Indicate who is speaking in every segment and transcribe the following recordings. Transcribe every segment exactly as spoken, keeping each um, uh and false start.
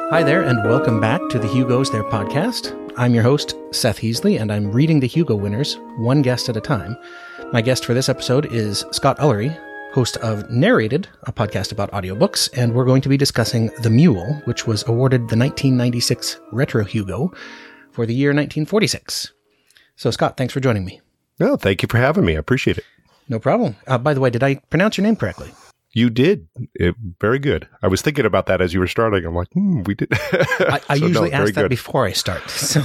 Speaker 1: Hi there, and welcome back to the Hugo's Their podcast. I'm your host, Seth Heasley, and I'm reading the Hugo winners, one guest at a time. My guest for this episode is Scott Ullery, host of Narrated, a podcast about audiobooks, and we're going to be discussing The Mule, which was awarded the nineteen ninety-six Retro Hugo for the year nineteen forty-six. So, Scott, thanks for joining me.
Speaker 2: No, thank you for having me. I appreciate it.
Speaker 1: No problem. Uh, by the way, did I pronounce your name correctly?
Speaker 2: You did. It, very good. I was thinking about that as you were starting. I'm like, hmm, we did.
Speaker 1: I, I
Speaker 2: so,
Speaker 1: usually
Speaker 2: no,
Speaker 1: ask that
Speaker 2: good.
Speaker 1: before I start. So.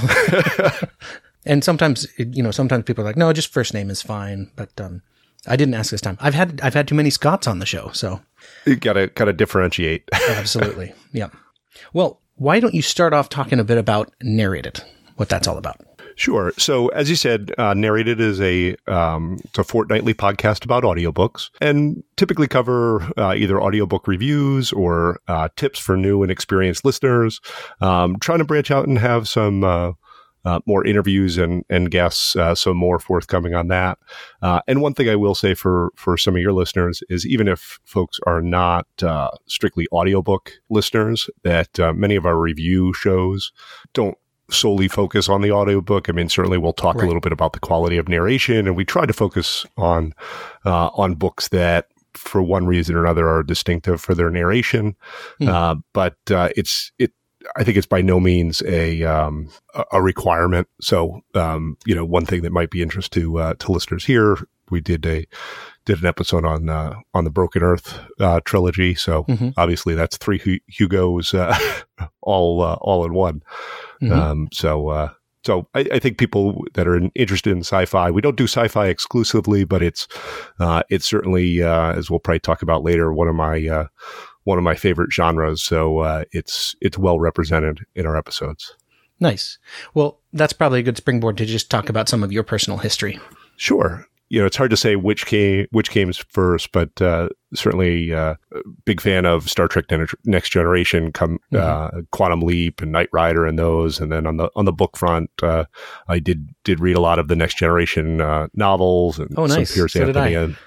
Speaker 1: And sometimes, you know, sometimes people are like, no, just first name is fine. But um, I didn't ask this time. I've had I've had too many Scotts on the show, so.
Speaker 2: You gotta, gotta differentiate.
Speaker 1: Absolutely. Yeah. Well, why don't you start off talking a bit about Narrated, what that's all about?
Speaker 2: Sure. So, as you said, uh, Narrated is a um, it's a fortnightly podcast about audiobooks, and typically cover uh, either audiobook reviews or uh, tips for new and experienced listeners. Um, trying to branch out and have some uh, uh, more interviews and and guests, uh, so more forthcoming on that. Uh, and one thing I will say for for some of your listeners is, even if folks are not uh, strictly audiobook listeners, that uh, many of our review shows don't solely focus on the audiobook. I mean, certainly we'll talk right. a little bit about the quality of narration, and we try to focus on uh, on books that, for one reason or another, are distinctive for their narration. Mm. Uh, but uh, it's it. I think it's by no means a um, a requirement. So, um, you know, one thing that might be interest to uh, to listeners here, we did a did an episode on uh, on the Broken Earth uh, trilogy. So mm-hmm. obviously that's three Hugos uh, all uh, all in one. Mm-hmm. Um, so, uh, so I, I think people that are in, interested in sci-fi, we don't do sci-fi exclusively, but it's, uh, it's certainly, uh, as we'll probably talk about later, one of my, uh, one of my favorite genres. So, uh, it's, it's well represented in our episodes.
Speaker 1: Nice. Well, that's probably a good springboard to just talk about some of your personal history.
Speaker 2: Sure. You know, it's hard to say which came which came first, but uh, certainly uh, big fan of Star Trek Next Generation, come mm-hmm. uh, Quantum Leap and Knight Rider and those. And then on the on the book front, uh, I did did read a lot of the Next Generation uh, novels and
Speaker 1: oh, nice.
Speaker 2: some Piers
Speaker 1: so
Speaker 2: Anthony. And,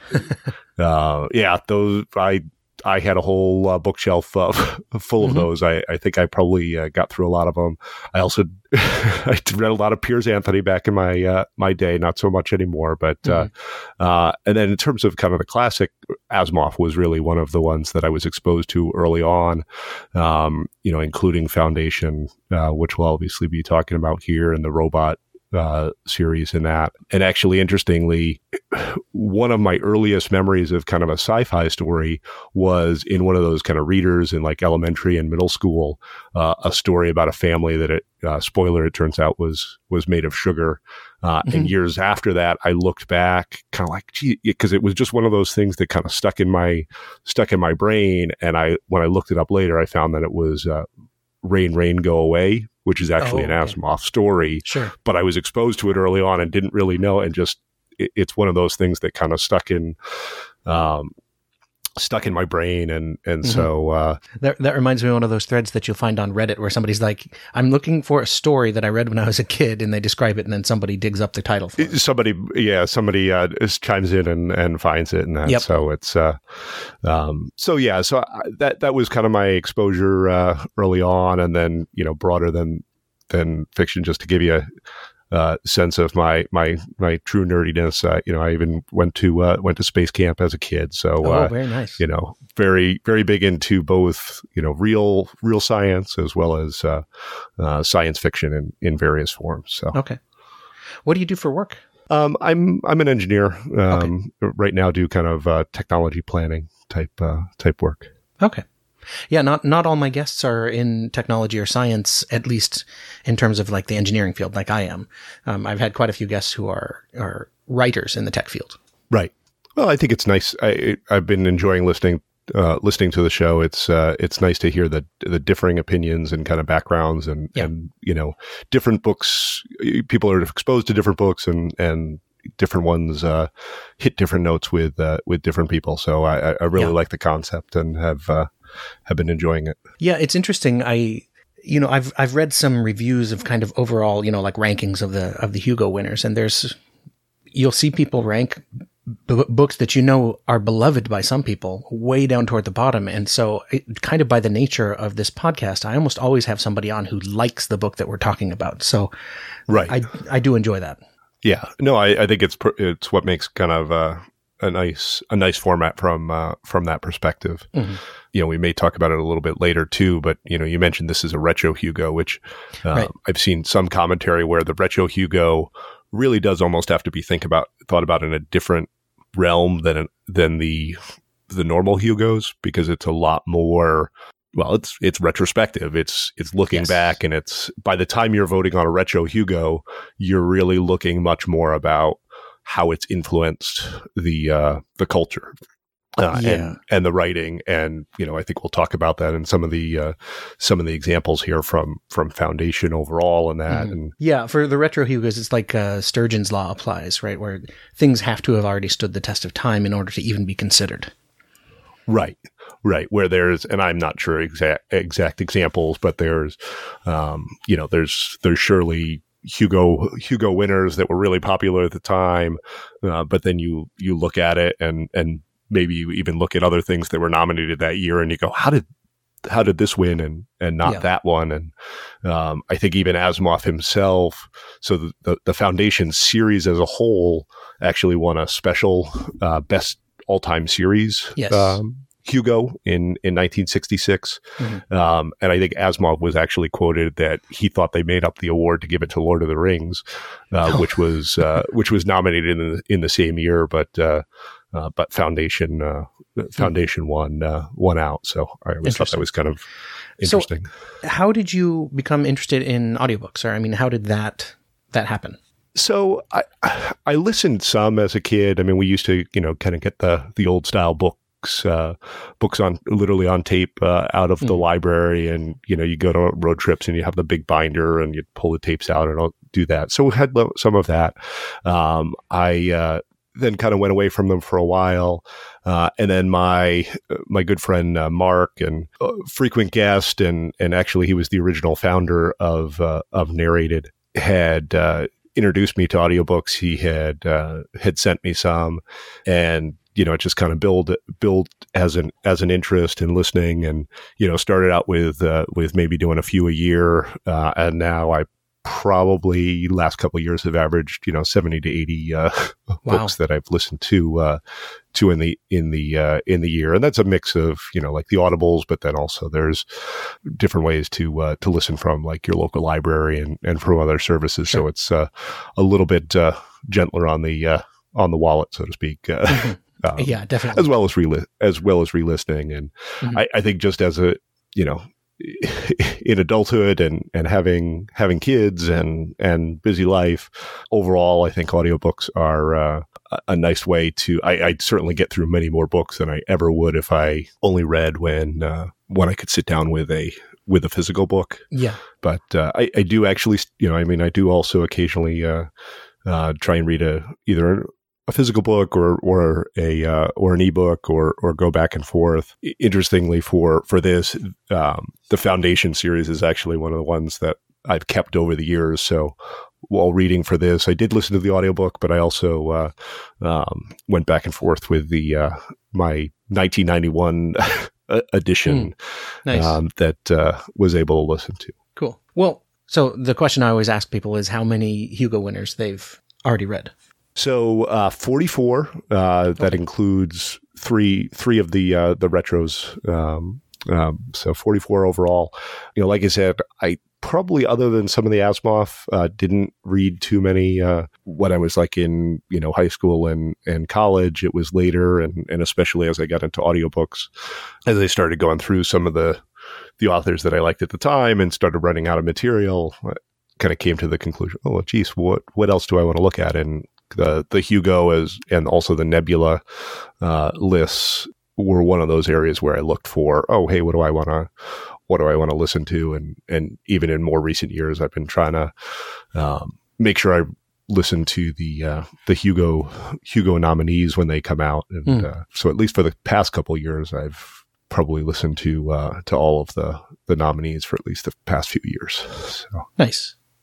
Speaker 2: uh, yeah, those I. I had a whole uh, bookshelf uh, full of mm-hmm. those. I, I think I probably uh, got through a lot of them. I also I read a lot of Piers Anthony back in my uh, my day, not so much anymore. But mm-hmm. uh, uh, and then in terms of kind of the classic, Asimov was really one of the ones that I was exposed to early on. Um, you know, including Foundation, uh, which we'll obviously be talking about here, and the robot uh, series in that. And actually, interestingly, one of my earliest memories of kind of a sci-fi story was in one of those kind of readers in like elementary and middle school, uh, a story about a family that it, uh, spoiler, it turns out was, was made of sugar. Uh, mm-hmm. And years after that, I looked back kind of like, gee, because it was just one of those things that kind of stuck in my, stuck in my brain. And I, when I looked it up later, I found that it was, uh, Rain, Rain, Go Away, which is actually oh, okay. an Asimov story.
Speaker 1: Sure.
Speaker 2: But I was exposed to it early on and didn't really know, and just it, it's one of those things that kind of stuck in, um, stuck in my brain, and and mm-hmm. so uh,
Speaker 1: that that reminds me of one of those threads that you'll find on Reddit where somebody's like, "I'm looking for a story that I read when I was a kid," and they describe it, and then somebody digs up the title for it.
Speaker 2: Somebody, yeah, somebody uh, chimes in and, and finds it, and that. Yep. So it's, uh, um, so yeah, so I, that that was kind of my exposure uh, early on, and then you know broader than than fiction, just to give you a Uh, sense of my my my true nerdiness. Uh, you know, I even went to uh, went to space camp as a kid. So,
Speaker 1: oh,
Speaker 2: uh,
Speaker 1: very nice.
Speaker 2: You know, very very big into both you know real real science as well as uh, uh, science fiction in, in various forms. So,
Speaker 1: okay, what do you do for work?
Speaker 2: Um, I'm I'm an engineer. Um, okay. Right now, do kind of uh, technology planning type uh, type work.
Speaker 1: Okay. Yeah, not not all my guests are in technology or science, at least in terms of like the engineering field, like I am. Um, I've had quite a few guests who are are writers in the tech field.
Speaker 2: Right. Well, I think it's nice. I I've been enjoying listening uh, listening to the show. It's uh, it's nice to hear the the differing opinions and kind of backgrounds, and
Speaker 1: yeah.
Speaker 2: and you know different books. People are exposed to different books, and and. different ones uh, hit different notes with uh, with different people. So I, I really yeah. like the concept and have uh, have been enjoying it.
Speaker 1: Yeah, it's interesting. I you know I've I've read some reviews of kind of overall you know like rankings of the of the Hugo winners, and there's you'll see people rank b- books that you know are beloved by some people way down toward the bottom. And so it, kind of by the nature of this podcast, I almost always have somebody on who likes the book that we're talking about. So
Speaker 2: right.
Speaker 1: I, I do enjoy that.
Speaker 2: Yeah, no, I, I think it's, it's what makes kind of, uh, a nice, a nice format from, uh, from that perspective. Mm-hmm. You know, we may talk about it a little bit later too, but you know, you mentioned this is a retro Hugo, which, uh, right. I've seen some commentary where the retro Hugo really does almost have to be think about, thought about in a different realm than, than the, the normal Hugos, because it's a lot more, well, it's, it's retrospective. It's, it's looking yes. back, and it's, by the time you're voting on a retro Hugo, you're really looking much more about how it's influenced the, uh, the culture. Uh, yeah. and, and the writing. And, you know, I think we'll talk about that in some of the, uh, some of the examples here from, from Foundation overall and that. Mm-hmm. And
Speaker 1: yeah, for the retro Hugos, it's like, uh, Sturgeon's law applies, right? Where things have to have already stood the test of time in order to even be considered.
Speaker 2: Right. Right. Where there's, and I'm not sure exact, exact examples, but there's, um, you know, there's, there's surely Hugo, Hugo winners that were really popular at the time. Uh, but then you, you look at it and, and, maybe you even look at other things that were nominated that year and you go, how did, how did this win and, and not yeah. that one? And, um, I think even Asimov himself, so the, the, the Foundation series as a whole actually won a special, uh, best all-time series,
Speaker 1: yes.
Speaker 2: um, Hugo in, in nineteen sixty-six. Mm-hmm. Um, and I think Asimov was actually quoted that he thought they made up the award to give it to Lord of the Rings, uh, oh. which was, uh, which was nominated in the, in the same year, but, uh, Uh, but Foundation, uh, Foundation mm. won, uh, won out. So I always thought that was kind of interesting.
Speaker 1: So how did you become interested in audiobooks? Or, I mean, how did that, that happen?
Speaker 2: So I, I listened some as a kid. I mean, we used to, you know, kind of get the, the old style books, uh, books on literally on tape, uh, out of mm. the library. And, you know, you go to road trips and you have the big binder and you pull the tapes out and I'll do that. So we had some of that. Um, I, uh, then kind of went away from them for a while. Uh, and then my, my good friend, uh, Mark, and uh, frequent guest, and, and actually he was the original founder of, uh, of Narrated, had, uh, introduced me to audiobooks. He had, uh, had sent me some, and, you know, it just kind of build, build as an, as an interest in listening, and, you know, started out with, uh, with maybe doing a few a year. Uh, and now I probably last couple of years have averaged, you know, seventy to eighty, uh, wow. books that I've listened to, uh, to in the, in the, uh, in the year. And that's a mix of, you know, like the audibles, but then also there's different ways to, uh, to listen from, like your local library and, and from other services. Sure. So it's, uh, a little bit, uh, gentler on the, uh, on the wallet, so to speak. Uh,
Speaker 1: mm-hmm. um, yeah, definitely.
Speaker 2: As well as re, as well as re-listening. And mm-hmm. I, I think just as a, you know, in adulthood and, and having, having kids and, and busy life overall, I think audiobooks are, uh, a nice way to, I, I certainly get through many more books than I ever would if I only read when, uh, when I could sit down with a, with a physical book.
Speaker 1: Yeah.
Speaker 2: But, uh, I, I do actually, you know, I mean, I do also occasionally, uh, uh, try and read a, either a physical book or, or a, uh, or an ebook or, or go back and forth. Interestingly for, for this, um, the Foundation series is actually one of the ones that I've kept over the years. So while reading for this, I did listen to the audiobook, but I also, uh, um, went back and forth with the, uh, my nineteen ninety-one edition, mm, nice. um, that, uh, was able to listen to.
Speaker 1: Cool. Well, so the question I always ask people is how many Hugo winners they've already read.
Speaker 2: So, uh, forty-four, uh, that
Speaker 1: okay.
Speaker 2: includes three, three of the, uh, the retros. Um, um, so forty-four overall. You know, like I said, I probably, other than some of the Asimov, uh, didn't read too many, uh, when I was like in, you know, high school and, and college. It was later. And, and especially as I got into audiobooks, as I started going through some of the, the authors that I liked at the time and started running out of material, I kind of came to the conclusion, oh, geez, what, what else do I want to look at? And the, the Hugo as, and also the Nebula, uh, lists were one of those areas where I looked for, oh, hey, what do I want to, what do I want to listen to? And, and even in more recent years, I've been trying to, um, make sure I listen to the, uh, the Hugo, Hugo nominees when they come out. And, mm. uh, so at least for the past couple of years, I've probably listened to, uh, to all of the, the nominees for at least the past few years. So.
Speaker 1: Nice.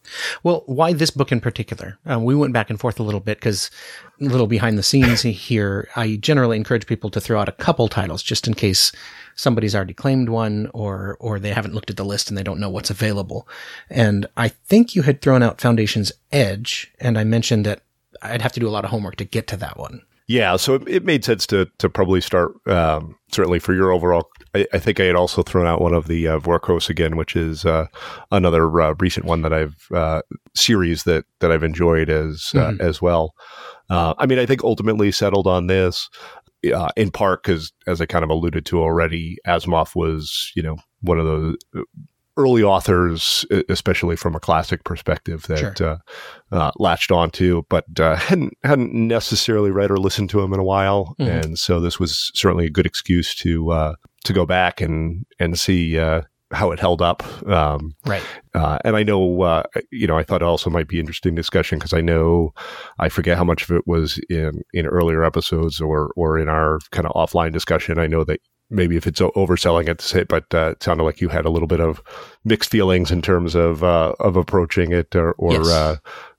Speaker 1: Well, why this book in particular? Um, we went back and forth a little bit because a little behind the scenes here, I generally encourage people to throw out a couple titles just in case somebody's already claimed one or or they haven't looked at the list and they don't know what's available. And I think you had thrown out Foundation's Edge, and I mentioned that I'd have to do a lot of homework to get to that one.
Speaker 2: Yeah, so it, it made sense to to probably start, um, certainly for your overall. I, I think I had also thrown out one of the uh, Vorkos again, which is uh, another uh, recent one that I've, uh, series that, that I've enjoyed as, uh, mm-hmm. as well. Uh, I mean, I think ultimately settled on this, uh, in part because, as I kind of alluded to already, Asimov was, you know, one of the early authors, especially from a classic perspective, that sure. uh, uh, latched onto, but uh, hadn't hadn't necessarily read or listened to him in a while, mm-hmm. and so this was certainly a good excuse to uh, to go back and and see uh, how it held up. Um,
Speaker 1: right.
Speaker 2: Uh, and I know, uh, you know, I thought it also might be interesting discussion because I know I forget how much of it was in in earlier episodes or or in our kind of offline discussion. I know that. Maybe if it's overselling it to say, but uh, it sounded like you had a little bit of mixed feelings in terms of uh, of approaching it, or, or
Speaker 1: yes.
Speaker 2: uh,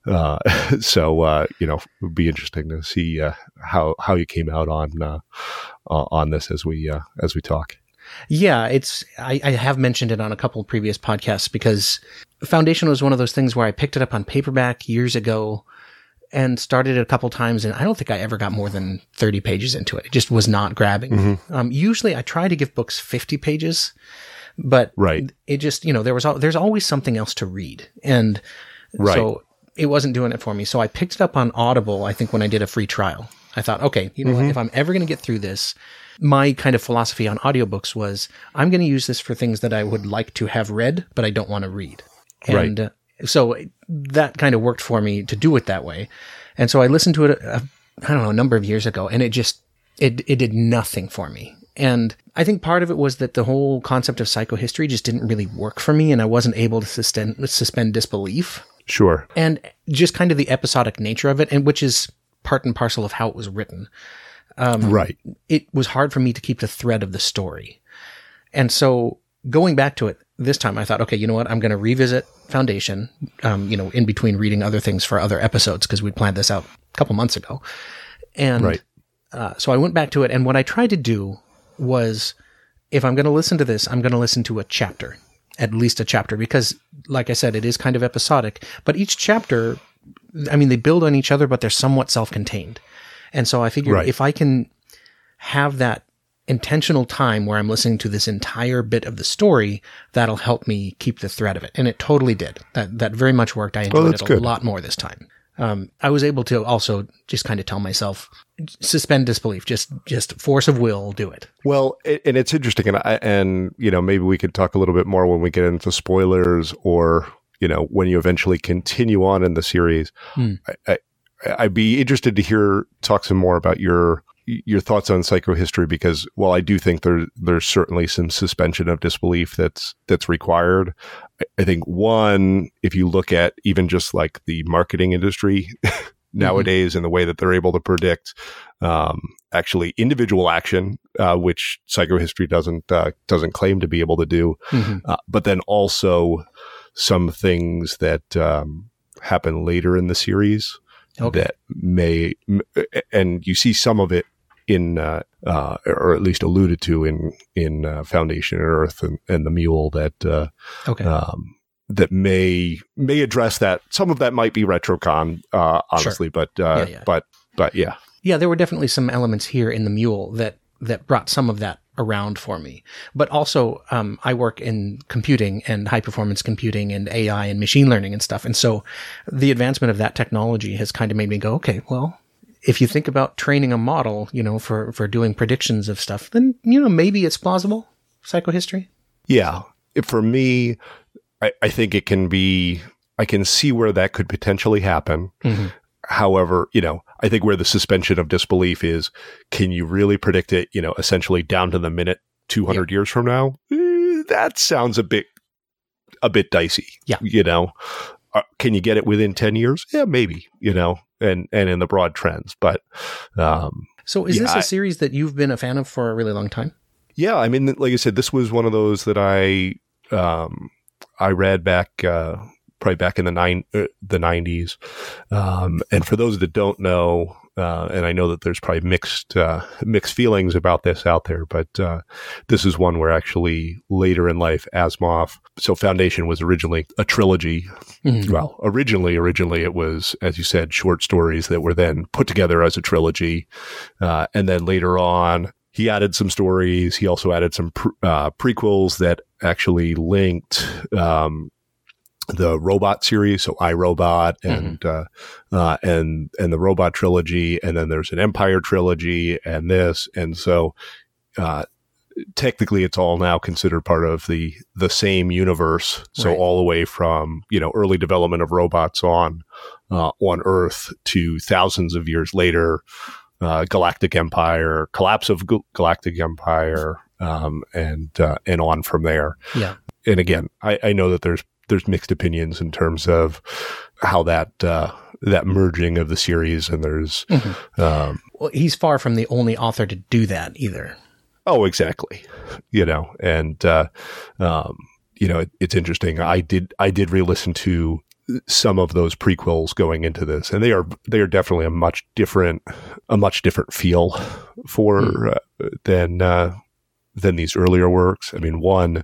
Speaker 2: uh, so uh, you know, it would be interesting to see uh, how how you came out on uh, on this as we uh, as we talk.
Speaker 1: Yeah, it's I, I have mentioned it on a couple of previous podcasts because Foundation was one of those things where I picked it up on paperback years ago. And started it a couple times, and I don't think I ever got more than thirty pages into it. It just was not grabbing. Mm-hmm. Um, usually I try to give books fifty pages, but
Speaker 2: right.
Speaker 1: it just, you know, there was, there's always something else to read. And right. so it wasn't doing it for me. So I picked it up on Audible, I think, when I did a free trial. I thought, okay, you know mm-hmm. what, if I'm ever going to get through this, my kind of philosophy on audiobooks was I'm going to use this for things that I would like to have read, but I don't want to read. And, right. uh, So that kind of worked for me to do it that way. And so I listened to it, uh, I don't know, a number of years ago, and it just, it it did nothing for me. And I think part of it was that the whole concept of psychohistory just didn't really work for me, and I wasn't able to suspend, suspend disbelief.
Speaker 2: Sure.
Speaker 1: And just kind of the episodic nature of it, and which is part and parcel of how it was written. Um,
Speaker 2: right.
Speaker 1: It was hard for me to keep the thread of the story. And so going back to it this time, I thought, okay, you know what? I'm going to revisit Foundation, um, you know, in between reading other things for other episodes because we planned this out a couple months ago. And
Speaker 2: right.
Speaker 1: uh, so I went back to it. And what I tried to do was, if I'm going to listen to this, I'm going to listen to a chapter, at least a chapter, because like I said, it is kind of episodic, but each chapter, I mean, they build on each other, but they're somewhat self-contained. And so I figured right. if I can have that intentional time where I'm listening to this entire bit of the story, that'll help me keep the thread of it. And it totally did. That that very much worked. I enjoyed oh, it a good. lot more this time. Um, I was able to also just kind of tell myself, suspend disbelief, just just force of will, do it.
Speaker 2: Well, and it's interesting, and I, and you know, maybe we could talk a little bit more when we get into spoilers, or you know, when you eventually continue on in the series. Hmm. I, I, I'd be interested to hear talk some more about your. your thoughts on psychohistory, because while I do think there, there's certainly some suspension of disbelief that's, that's required. I think one, if you look at even just like the marketing industry nowadays mm-hmm. and the way that they're able to predict, um, actually individual action, uh, which psychohistory doesn't, uh, doesn't claim to be able to do. Mm-hmm. Uh, but then also some things that, um, happen later in the series okay. that may, and you see some of it in, uh, uh, or at least alluded to in, in, uh, Foundation and Earth and, and the Mule that, uh, okay. um, that may, may address that. Some of that might be retrocon, uh, honestly, sure. but, uh, yeah, yeah. but, but yeah.
Speaker 1: Yeah, there were definitely some elements here in the Mule that, that brought some of that around for me. But also, um, I work in computing and high performance computing and A I and machine learning and stuff. And so the advancement of that technology has kind of made me go, okay, well, if you think about training a model, you know, for, for doing predictions of stuff, then, you know, maybe it's plausible, psychohistory.
Speaker 2: Yeah. For me, I, I think it can be, I can see where that could potentially happen. Mm-hmm. However, you know, I think where the suspension of disbelief is, can you really predict it, you know, essentially down to the minute two hundred yeah. years from now? Eh, that sounds a bit, a bit dicey.
Speaker 1: Yeah.
Speaker 2: You know, uh, can you get it within ten years? Yeah, maybe, you know, and, and in the broad trends. But, um,
Speaker 1: so is
Speaker 2: yeah,
Speaker 1: this a series that you've been a fan of for a really long time?
Speaker 2: Yeah. I mean, like I said, this was one of those that I, um, I read back, uh, probably back in the nine uh, the nineties. Um, and for those that don't know, uh, and I know that there's probably mixed uh, mixed feelings about this out there, but uh, this is one where actually later in life, Asimov. So Foundation was originally a trilogy. Mm-hmm. Well, originally, originally it was, as you said, short stories that were then put together as a trilogy, uh, and then later on, he added some stories. He also added some pre- uh, prequels that actually linked um, the Robot series, so iRobot and mm-hmm. uh, uh, and and the Robot trilogy, and then there's an Empire trilogy, and this, and so uh, technically, it's all now considered part of the the same universe. So right. all the way from you know early development of robots on uh, on Earth to thousands of years later. Uh, Galactic Empire, collapse of G- Galactic Empire, um, and uh, and on from there.
Speaker 1: Yeah.
Speaker 2: And again, I, I know that there's there's mixed opinions in terms of how that uh, that merging of the series, and there's. Mm-hmm. Um,
Speaker 1: well, he's far from the only author to do that either.
Speaker 2: Oh, exactly. You know, and uh, um, you know, it, it's interesting. I did I did re-listen to some of those prequels going into this, and they are they are definitely a much different a much different feel for mm. uh, than uh, than these earlier works. I mean, one,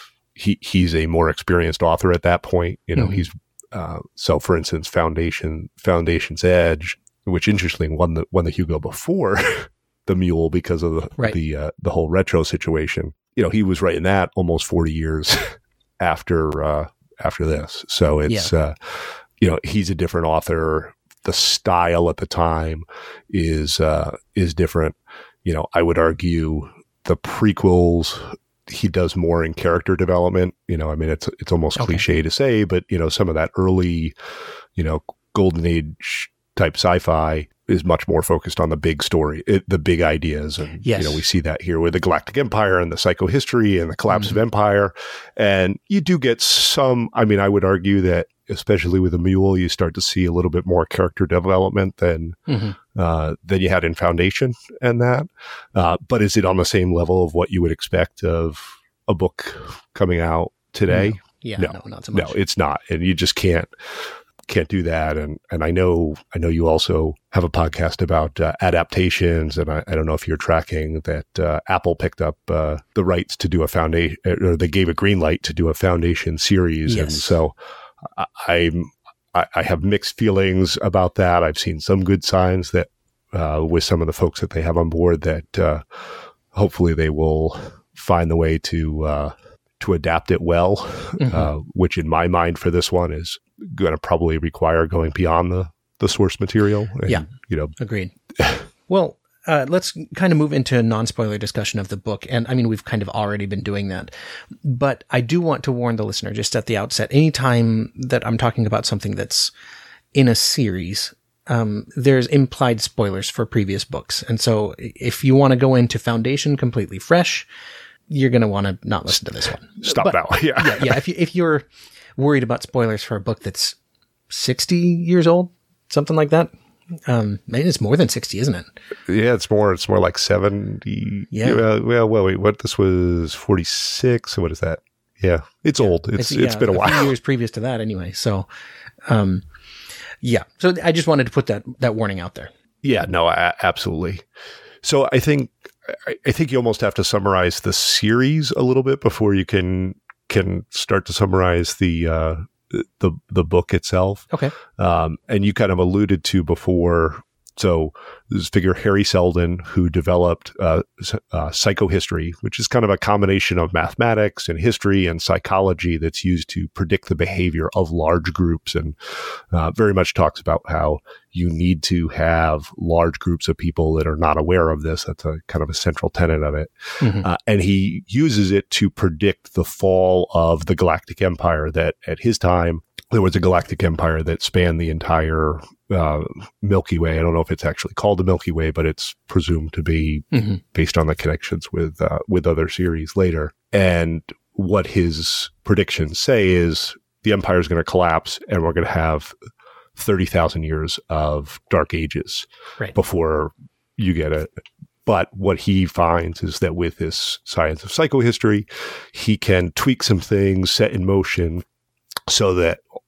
Speaker 2: he he's a more experienced author at that point. You know, mm. he's uh, so for instance, Foundation Foundation's Edge, which interestingly won the won the Hugo before the Mule because of the
Speaker 1: right.
Speaker 2: the uh, the whole retro situation. You know, he was writing that almost forty years after. Uh, after this. So it's, yeah. uh, you know, he's a different author. The style at the time is, uh, is different. You know, I would argue the prequels, he does more in character development. You know, I mean, it's, it's almost okay. cliche to say, but you know, some of that early, you know, golden age type sci-fi is much more focused on the big story, it, the big ideas. And,
Speaker 1: yes.
Speaker 2: you know, we see that here with the Galactic Empire and the psychohistory and the collapse mm-hmm. of empire. And you do get some, I mean, I would argue that especially with the Mule, you start to see a little bit more character development than, mm-hmm. uh, than you had in Foundation and that. Uh, but is it on the same level of what you would expect of a book coming out today?
Speaker 1: No. Yeah, no, no, not so much.
Speaker 2: No, it's not. And you just can't. Can't do that. And, and I know, I know you also have a podcast about uh, adaptations. And I, I don't know if you're tracking that uh, Apple picked up uh, the rights to do a foundation, or they gave a green light to do a Foundation series.
Speaker 1: Yes.
Speaker 2: And so I, I'm, I, I have mixed feelings about that. I've seen some good signs that uh, with some of the folks that they have on board that uh, hopefully they will find the way to, uh, to adapt it well, mm-hmm. uh, which in my mind for this one is going to probably require going beyond the, the source material. And,
Speaker 1: yeah.
Speaker 2: You know,
Speaker 1: agreed. Well, uh, let's kind of move into a non-spoiler discussion of the book. And I mean, we've kind of already been doing that, but I do want to warn the listener just at the outset, anytime that I'm talking about something that's in a series, um, there's implied spoilers for previous books. And so if you want to go into Foundation completely fresh, you're going to want to not listen to this one.
Speaker 2: Stop
Speaker 1: but,
Speaker 2: now. Yeah.
Speaker 1: yeah. Yeah. If you, if you're worried about spoilers for a book that's sixty years old, something like that. Um, maybe it's more than sixty, isn't it?
Speaker 2: Yeah, it's more, it's more like seventy.
Speaker 1: Yeah.
Speaker 2: Well, well, well wait, what, this was forty-six. So what is that? Yeah. It's yeah. old. It's, it's,
Speaker 1: yeah,
Speaker 2: it's been a,
Speaker 1: a
Speaker 2: while.
Speaker 1: Few years previous to that anyway. So, um, yeah. So I just wanted to put that, that warning out there.
Speaker 2: Yeah, no, I, absolutely. So I think, I, I think you almost have to summarize the series a little bit before you can, can start to summarize the, uh, the, the book itself.
Speaker 1: Okay.
Speaker 2: Um, and you kind of alluded to before. So this figure, Harry Seldon, who developed uh, uh, psychohistory, which is kind of a combination of mathematics and history and psychology that's used to predict the behavior of large groups, and uh, very much talks about how you need to have large groups of people that are not aware of this. That's a kind of a central tenet of it. Mm-hmm. Uh, and he uses it to predict the fall of the Galactic Empire, that at his time, there was a galactic empire that spanned the entire uh, Milky Way. I don't know if it's actually called the Milky Way, but it's presumed to be mm-hmm. based on the connections with uh, with other series later. And what his predictions say is the empire is going to collapse, and we're going to have thirty thousand years of dark ages
Speaker 1: right.
Speaker 2: before you get it. But what he finds is that with this science of psychohistory, he can tweak some things, set in motion, so that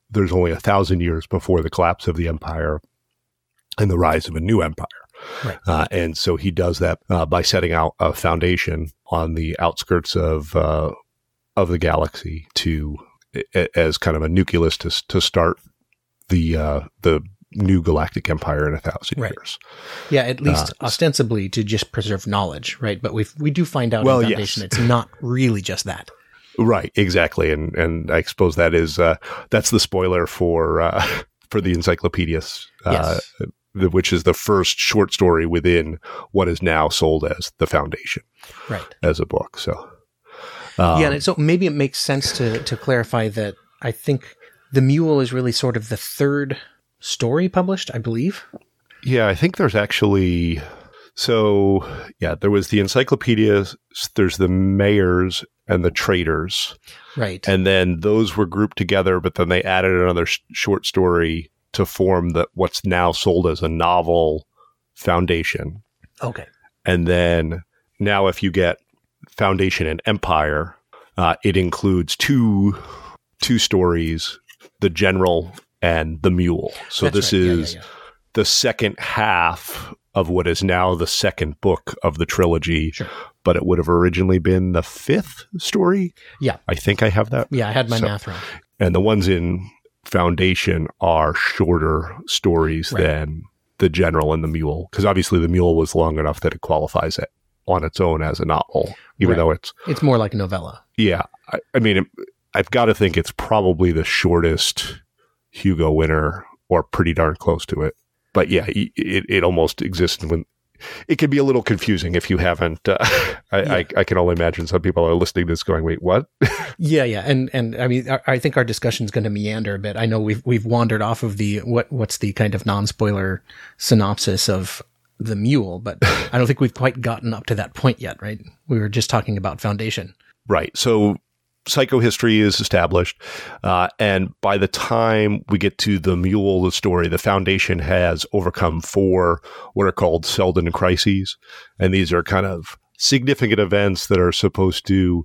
Speaker 2: there's only a thousand years before the collapse of the empire and the rise of a new empire.
Speaker 1: Right.
Speaker 2: Uh, and so he does that uh, by setting out a foundation on the outskirts of uh, of the galaxy to a, as kind of a nucleus to to start the uh, the new galactic empire in a thousand
Speaker 1: right.
Speaker 2: years.
Speaker 1: Yeah, at least
Speaker 2: uh,
Speaker 1: ostensibly to just preserve knowledge, right? But we we do find out
Speaker 2: well,
Speaker 1: in Foundation
Speaker 2: yes.
Speaker 1: it's not really just that.
Speaker 2: Right, exactly, and and I suppose that is uh, that's the spoiler for uh, for the Encyclopedias, uh,
Speaker 1: Yes.
Speaker 2: which is the first short story within what is now sold as the Foundation,
Speaker 1: Right.
Speaker 2: as a book. So, um,
Speaker 1: yeah, and so maybe it makes sense to to clarify that I think The Mule is really sort of the third story published, I believe.
Speaker 2: yeah, I think there's actually so yeah, there was the Encyclopedias, there's the Mayors and the Traders,
Speaker 1: Right.
Speaker 2: and then those were grouped together, but then they added another sh- short story to form the what's now sold as a novel Foundation.
Speaker 1: Okay.
Speaker 2: And then now if you get Foundation and Empire, uh, it includes two two stories, The General and The Mule. So
Speaker 1: That's
Speaker 2: this
Speaker 1: right. Yeah,
Speaker 2: is
Speaker 1: yeah, yeah.
Speaker 2: the second half of what is now the second book of the trilogy,
Speaker 1: Sure.
Speaker 2: but it would have originally been the fifth story.
Speaker 1: Yeah.
Speaker 2: I think I have that.
Speaker 1: Yeah, I had my
Speaker 2: So-
Speaker 1: math wrong.
Speaker 2: And the ones in Foundation are shorter stories
Speaker 1: Right.
Speaker 2: than The General and The Mule, because obviously The Mule was long enough that it qualifies it on its own as a novel, even
Speaker 1: Right.
Speaker 2: though it's,
Speaker 1: It's more like a novella.
Speaker 2: yeah, I, I mean, it, I've got to think it's probably the shortest Hugo winner or pretty darn close to it. But yeah, it, it, it almost exists when it can be a little confusing if you haven't. Uh, I,
Speaker 1: Yeah.
Speaker 2: I, I can only imagine some people are listening to this going, wait, what?
Speaker 1: Yeah, yeah, and and I mean, I, I think our discussion is going to meander a bit. I know we've we've wandered off of the what what's the kind of non-spoiler synopsis of The Mule, but I don't think we've quite gotten up to that point yet, right? We were just talking about Foundation.
Speaker 2: Right. So psychohistory is established. Uh, and by the time we get to The Mule, the story, the Foundation has overcome four what are called Selden crises. And these are kind of significant events that are supposed to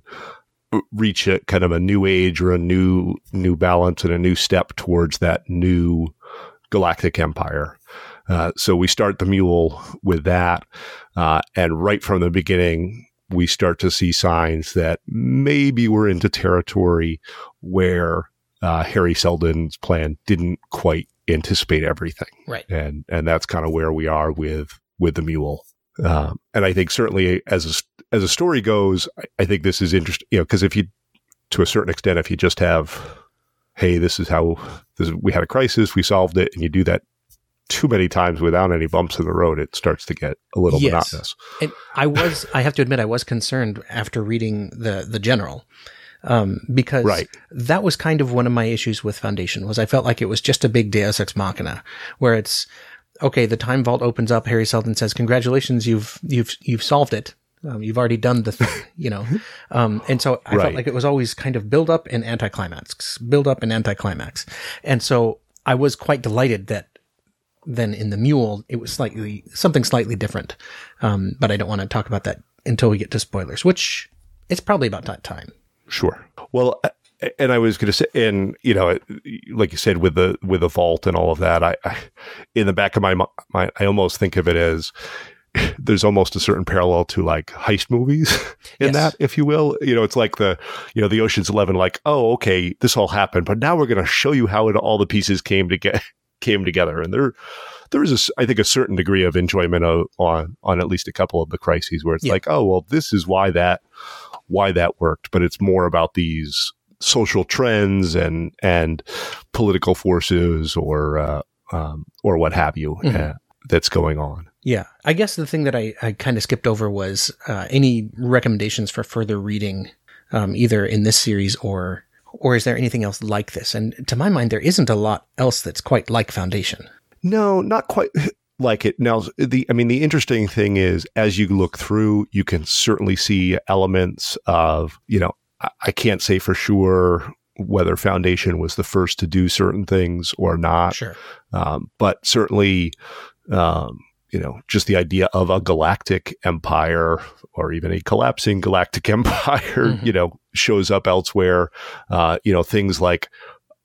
Speaker 2: reach a kind of a new age or a new new balance and a new step towards that new galactic empire. Uh, so we start The Mule with that. Uh, and right from the beginning, we start to see signs that maybe we're into territory where uh, Harry Selden's plan didn't quite anticipate everything.
Speaker 1: Right.
Speaker 2: And and that's kind of where we are with with The Mule. Um, and I think certainly as a, as a story goes, I, I think this is interesting, you know, because if you, to a certain extent, if you just have, hey, this is how this is, we had a crisis, we solved it, and you do that too many times without any bumps in the road, it starts to get a little
Speaker 1: Yes.
Speaker 2: monotonous.
Speaker 1: And I was, I have to admit, I was concerned after reading the the General, um, because
Speaker 2: Right.
Speaker 1: that was kind of one of my issues with Foundation. Was I felt like it was just a big Deus Ex Machina, where it's okay. The time vault opens up. Harry Selden says, "Congratulations, you've you've you've solved it. Um, you've already done the, th- you know." Um, and so I
Speaker 2: Right.
Speaker 1: felt like it was always kind of build up and anticlimax, build up and anticlimax, and so I was quite delighted that. Then in The Mule, it was slightly something slightly different, um, but I don't want to talk about that until we get to spoilers, which it's probably about that time.
Speaker 2: Sure. Well, and I was going to say, and you know, like you said, with the with the vault and all of that, I, I in the back of my mind, I almost think of it as there's almost a certain parallel to like heist movies in
Speaker 1: Yes.
Speaker 2: that, if you will. You know, it's like the you know the Ocean's Eleven, like, oh, okay, this all happened, but now we're going to show you how it all the pieces came together. came together and there there is a, I think a certain degree of enjoyment of, on on at least a couple of the crises where it's
Speaker 1: Yeah.
Speaker 2: like, oh well, this is why that why that worked, but it's more about these social trends and and political forces or uh, um, or what have you
Speaker 1: Mhm.
Speaker 2: uh, that's going on.
Speaker 1: Yeah. I guess the thing that I, I kind of skipped over was uh, any recommendations for further reading, um, either in this series or or is there anything else like this? And to my mind, there isn't a lot else that's quite like Foundation.
Speaker 2: No, not quite like it. Now, the I mean, the interesting thing is, as you look through, you can certainly see elements of, you know, I, I can't say for sure whether Foundation was the first to do certain things or not.
Speaker 1: Sure.
Speaker 2: Um, but certainly, um, you know, just the idea of a galactic empire or even a collapsing galactic empire,
Speaker 1: Mhm.
Speaker 2: you know, shows up elsewhere. Uh, you know, things like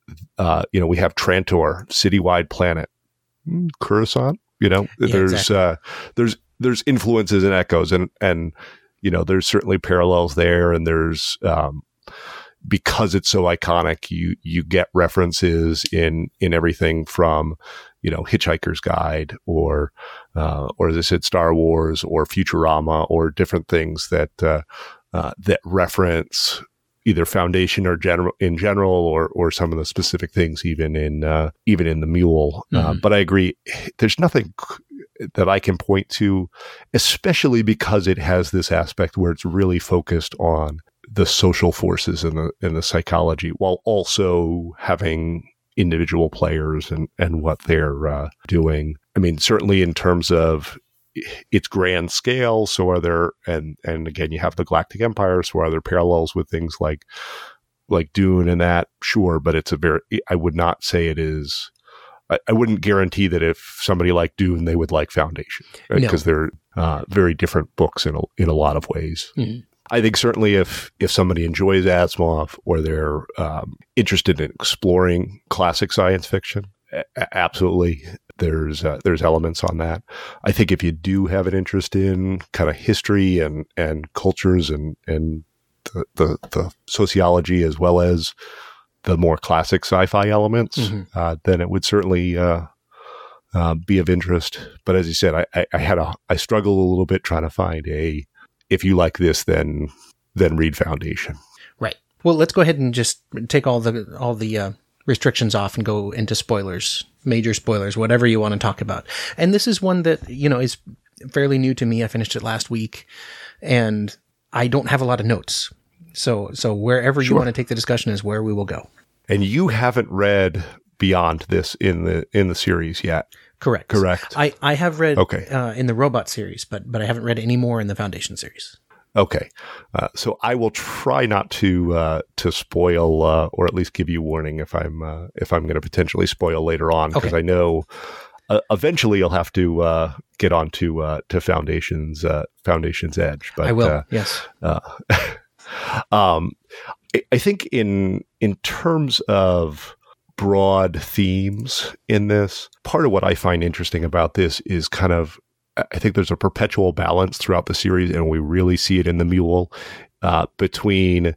Speaker 2: uh, you know, we have Trantor, citywide planet, mm, Coruscant. You know, yeah, there's exactly. uh, there's there's influences and echoes, and and you know, there's certainly parallels there, and there's um, because it's so iconic, you you get references in in everything from, you know, Hitchhiker's Guide or uh, or as I said, Star Wars or Futurama or different things that uh, uh, that reference either Foundation or general in general, or or some of the specific things even in uh, even in the Mule. Mm-hmm. Uh, but I agree, there's nothing that I can point to, especially because it has this aspect where it's really focused on the social forces and the and the psychology, while also having individual players and and what they're uh, doing. I mean, certainly in terms of its grand scale, so are there, and and again, you have the Galactic Empire, so are there parallels with things like like Dune and that? Sure, but it's a very, I would not say it is, I, I wouldn't guarantee that if somebody liked Dune, they would like Foundation, right? Because no. they're uh, very different books in a, in a lot of ways. Mm-hmm. I think certainly if if somebody enjoys Asimov or they're um, interested in exploring classic science fiction, a- absolutely. There's uh, there's elements on that. I think if you do have an interest in kind of history and, and cultures and and the, the the sociology as well as the more classic sci-fi elements, mm-hmm. uh, then it would certainly uh, uh, be of interest. But as you said, I, I, I had a I struggled a little bit trying to find a, if you like this, then then read Foundation.
Speaker 1: Right. Well, let's go ahead and just take all the all the uh, restrictions off and go into spoilers. Major spoilers, whatever you want to talk about. And this is one that, you know, is fairly new to me. I finished it last week and I don't have a lot of notes. So, so wherever sure. you want to take the discussion is where we will go.
Speaker 2: And you haven't read beyond this in the, in the series yet.
Speaker 1: Correct.
Speaker 2: Correct.
Speaker 1: I, I have read
Speaker 2: okay.
Speaker 1: uh, in the Robot series, but, but I haven't read any more in the Foundation series.
Speaker 2: Okay. Uh, so I will try not to uh, to spoil uh, or at least give you warning if I'm uh, if I'm going to potentially spoil later on, because okay. I know uh, eventually you'll have to uh, get on to uh, to Foundation's uh, Foundation's Edge. But
Speaker 1: I will.
Speaker 2: Uh,
Speaker 1: yes.
Speaker 2: Uh, um, I think in in terms of broad themes in this, part of what I find interesting about this is kind of, I think there's a perpetual balance throughout the series, and we really see it in the Mule, uh, between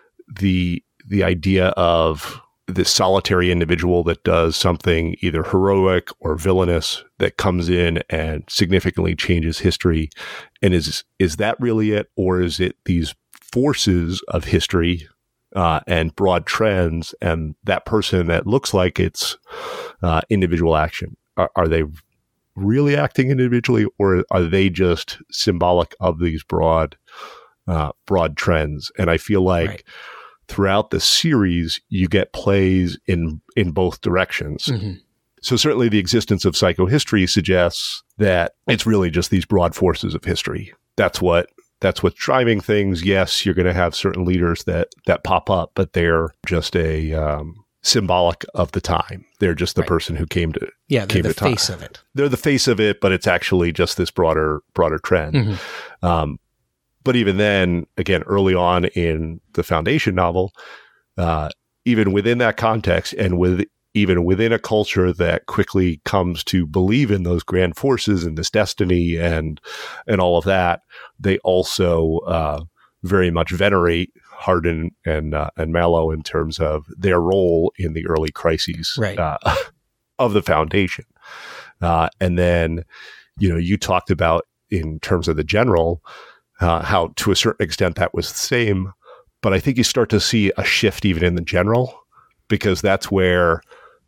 Speaker 2: the the idea of this solitary individual that does something either heroic or villainous that comes in and significantly changes history. And is is that really it? Or is it these forces of history uh, and broad trends, and that person that looks like it's uh, individual action? Are, are they really acting individually, or are they just symbolic of these broad, uh, broad trends? And I feel like right. throughout the series, you get plays in, in both directions. Mm-hmm. So certainly the existence of psychohistory suggests that it's really just these broad forces of history. That's what, that's what's driving things. Yes, you're going to have certain leaders that, that pop up, but they're just a, um, symbolic of the time. They're just the right. person who came to
Speaker 1: yeah, they're
Speaker 2: came
Speaker 1: the
Speaker 2: to time.
Speaker 1: face of it.
Speaker 2: They're the face of it, but it's actually just this broader broader trend. Mm-hmm. Um, but even then, again, early on in the Foundation novel, uh, even within that context, and with even within a culture that quickly comes to believe in those grand forces and this destiny and and all of that, they also uh, very much venerate Hardin and uh, and Mallow in terms of their role in the early crises
Speaker 1: right.
Speaker 2: uh, of the Foundation. Uh, and then, you know, you talked about in terms of the general, uh, how to a certain extent that was the same. But I think you start to see a shift even in the general, because that's where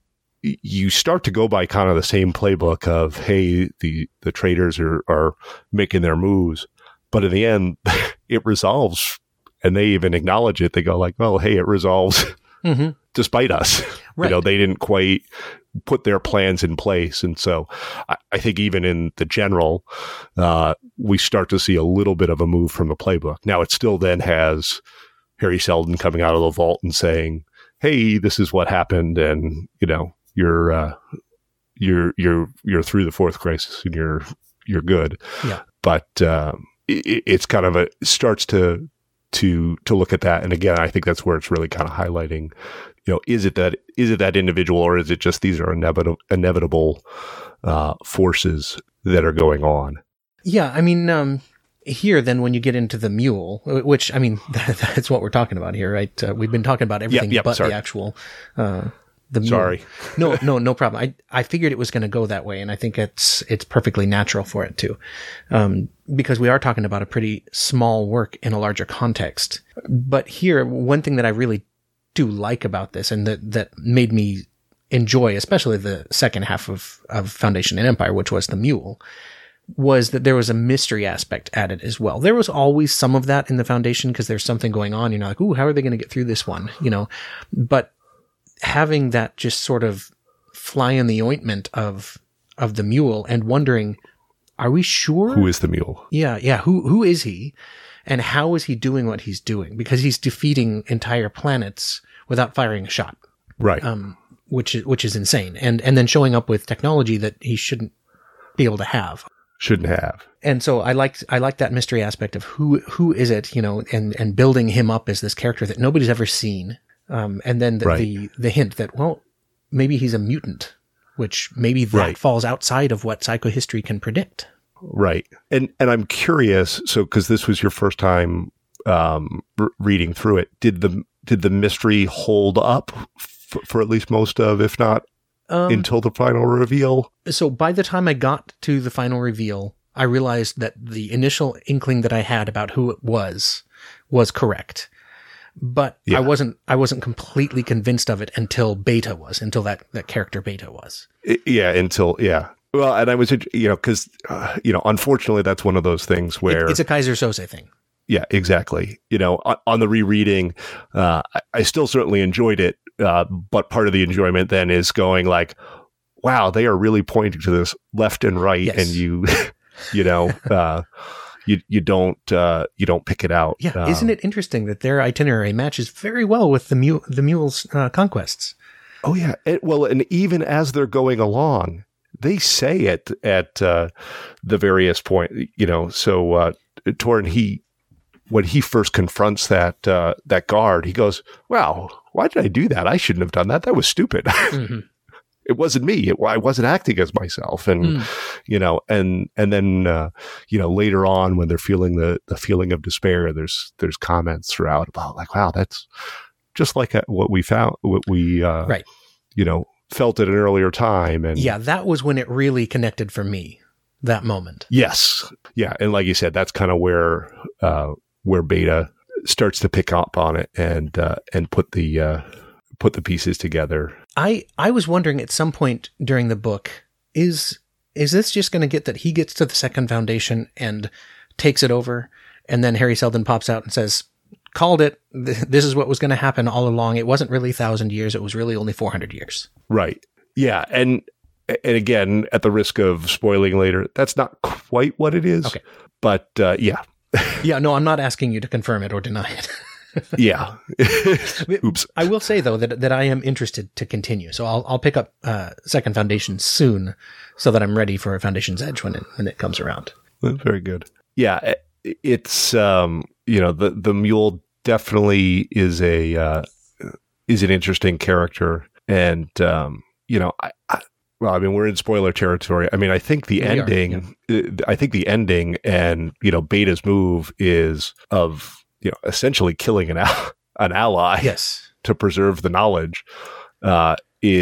Speaker 2: y- you start to go by kind of the same playbook of, hey, the, the traders are, are making their moves. But in the end, it resolves. And they even acknowledge it. They go like, well, hey, it resolves mm-hmm. despite us. Right. You know, they didn't quite put their plans in place. And so I, I think even in the general, uh, we start to see a little bit of a move from the playbook. Now, it still then has Harry Seldon coming out of the vault and saying, hey, this is what happened. And, you know, you're, uh, you're, you're, you're through the fourth crisis and you're, you're good.
Speaker 1: Yeah.
Speaker 2: But, um, it, it's kind of a, it starts to, to to look at that. And again, I think that's where it's really kind of highlighting, you know, is it that is it that individual, or is it just these are inevitable inevitable uh, forces that are going on?
Speaker 1: Yeah, I mean, um, here then when you get into the mule, which I mean that's what we're talking about here, right? Uh, we've been talking about everything
Speaker 2: yep, yep,
Speaker 1: but
Speaker 2: sorry.
Speaker 1: the actual uh, the mule.
Speaker 2: Sorry,
Speaker 1: no, no, no problem. I I figured it was going to go that way, and I think it's it's perfectly natural for it to, um, because we are talking about a pretty small work in a larger context. But here, one thing that I really do like about this, and that that made me enjoy, especially the second half of of Foundation and Empire, which was the mule, was that there was a mystery aspect added as well. There was always some of that in the Foundation because there's something going on. You're like, ooh, how are they going to get through this one? You know, but having that just sort of fly in the ointment of of the mule and wondering, are we sure?
Speaker 2: Who is the mule?
Speaker 1: Yeah, yeah. Who who is he? And how is he doing what he's doing? Because he's defeating entire planets without firing a shot.
Speaker 2: Right.
Speaker 1: Um, which is which is insane. And and then showing up with technology that he shouldn't be able to have.
Speaker 2: Shouldn't have.
Speaker 1: And so I like I like that mystery aspect of who who is it, you know, and and building him up as this character that nobody's ever seen. Um, and then the,
Speaker 2: right.
Speaker 1: the the hint that, well, maybe he's a mutant, which maybe that
Speaker 2: right.
Speaker 1: falls outside of what psychohistory can predict.
Speaker 2: Right. And and I'm curious, so because this was your first time um, r- reading through it, did the did the mystery hold up f- for at least most of, if not um, until the final reveal?
Speaker 1: So by the time I got to the final reveal, I realized that the initial inkling that I had about who it was was correct. But yeah. I wasn't I wasn't completely convinced of it until Beta was, until that, that character Beta was.
Speaker 2: It, yeah, until, yeah. Well, and I was, you know, because, uh, you know, unfortunately, that's one of those things where...
Speaker 1: It, it's a Kaiser Soze thing.
Speaker 2: Yeah, exactly. You know, on, on the rereading, uh, I, I still certainly enjoyed it, uh, but part of the enjoyment then is going like, wow, they are really pointing to this left and right, yes. and you, you know... Uh, You you don't uh, you don't pick it out.
Speaker 1: Yeah,
Speaker 2: um,
Speaker 1: isn't it interesting that their itinerary matches very well with the mule the mule's uh, conquests?
Speaker 2: Oh yeah, it, well, and even as they're going along, they say it at uh, the various point. You know, so uh, Torrin, he when he first confronts that uh, that guard, he goes, "Wow, why did I do that? I shouldn't have done that. That was stupid." Mm-hmm. It wasn't me. It, I wasn't acting as myself. And, mm. you know, and, and then, uh, you know, later on when they're feeling the, the feeling of despair, there's, there's comments throughout about like, wow, that's just like a, what we found, what we, uh,
Speaker 1: right.
Speaker 2: you know, felt at an earlier time. And
Speaker 1: yeah, that was when it really connected for me, that moment.
Speaker 2: Yes. Yeah. And like you said, that's kind of where, uh, where Beta starts to pick up on it and, uh, and put the, uh, put the pieces together.
Speaker 1: I, I was wondering at some point during the book, is is this just going to get that he gets to the second Foundation and takes it over, and then Hari Seldon pops out and says, called it, this is what was going to happen all along. It wasn't really one thousand years, it was really only four hundred years.
Speaker 2: Right. Yeah, and and again, at the risk of spoiling later, that's not quite what it is.
Speaker 1: Okay.
Speaker 2: But uh, yeah.
Speaker 1: Yeah, no, I'm not asking you to confirm it or deny it.
Speaker 2: Yeah. Oops.
Speaker 1: I will say though that that I am interested to continue, so I'll I'll pick up uh, Second Foundation soon, so that I'm ready for Foundation's Edge when it when it comes around.
Speaker 2: Very good. Yeah, it's um you know the the mule definitely is a uh, is an interesting character, and um you know I, I well I mean we're in spoiler territory. I mean I think the we ending are, yeah. I think the ending and you know Beta's move is of you know, essentially killing an al- an ally,
Speaker 1: yes,
Speaker 2: to preserve the knowledge, uh,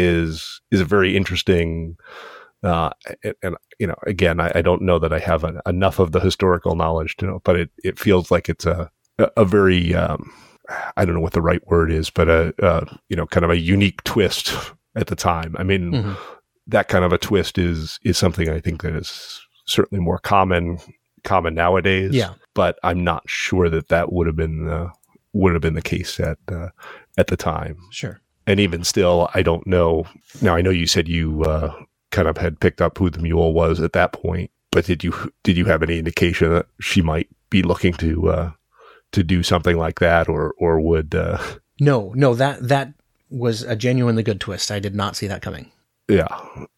Speaker 2: is is a very interesting. Uh, and, and you know, again, I, I don't know that I have an, enough of the historical knowledge to know, but it, it feels like it's a a, a very um, I don't know what the right word is, but a, a you know kind of a unique twist at the time. I mean, mm-hmm. that kind of a twist is is something I think that is certainly more common. common nowadays,
Speaker 1: yeah,
Speaker 2: but I'm not sure that that would have been uh, would have been the case at uh, at the time.
Speaker 1: Sure.
Speaker 2: And even still, I don't know. Now, I know you said you uh, kind of had picked up who the mule was at that point, but did you did you have any indication that she might be looking to uh, to do something like that, or or would? Uh,
Speaker 1: no, no that that was a genuinely good twist. I did not see that coming.
Speaker 2: Yeah,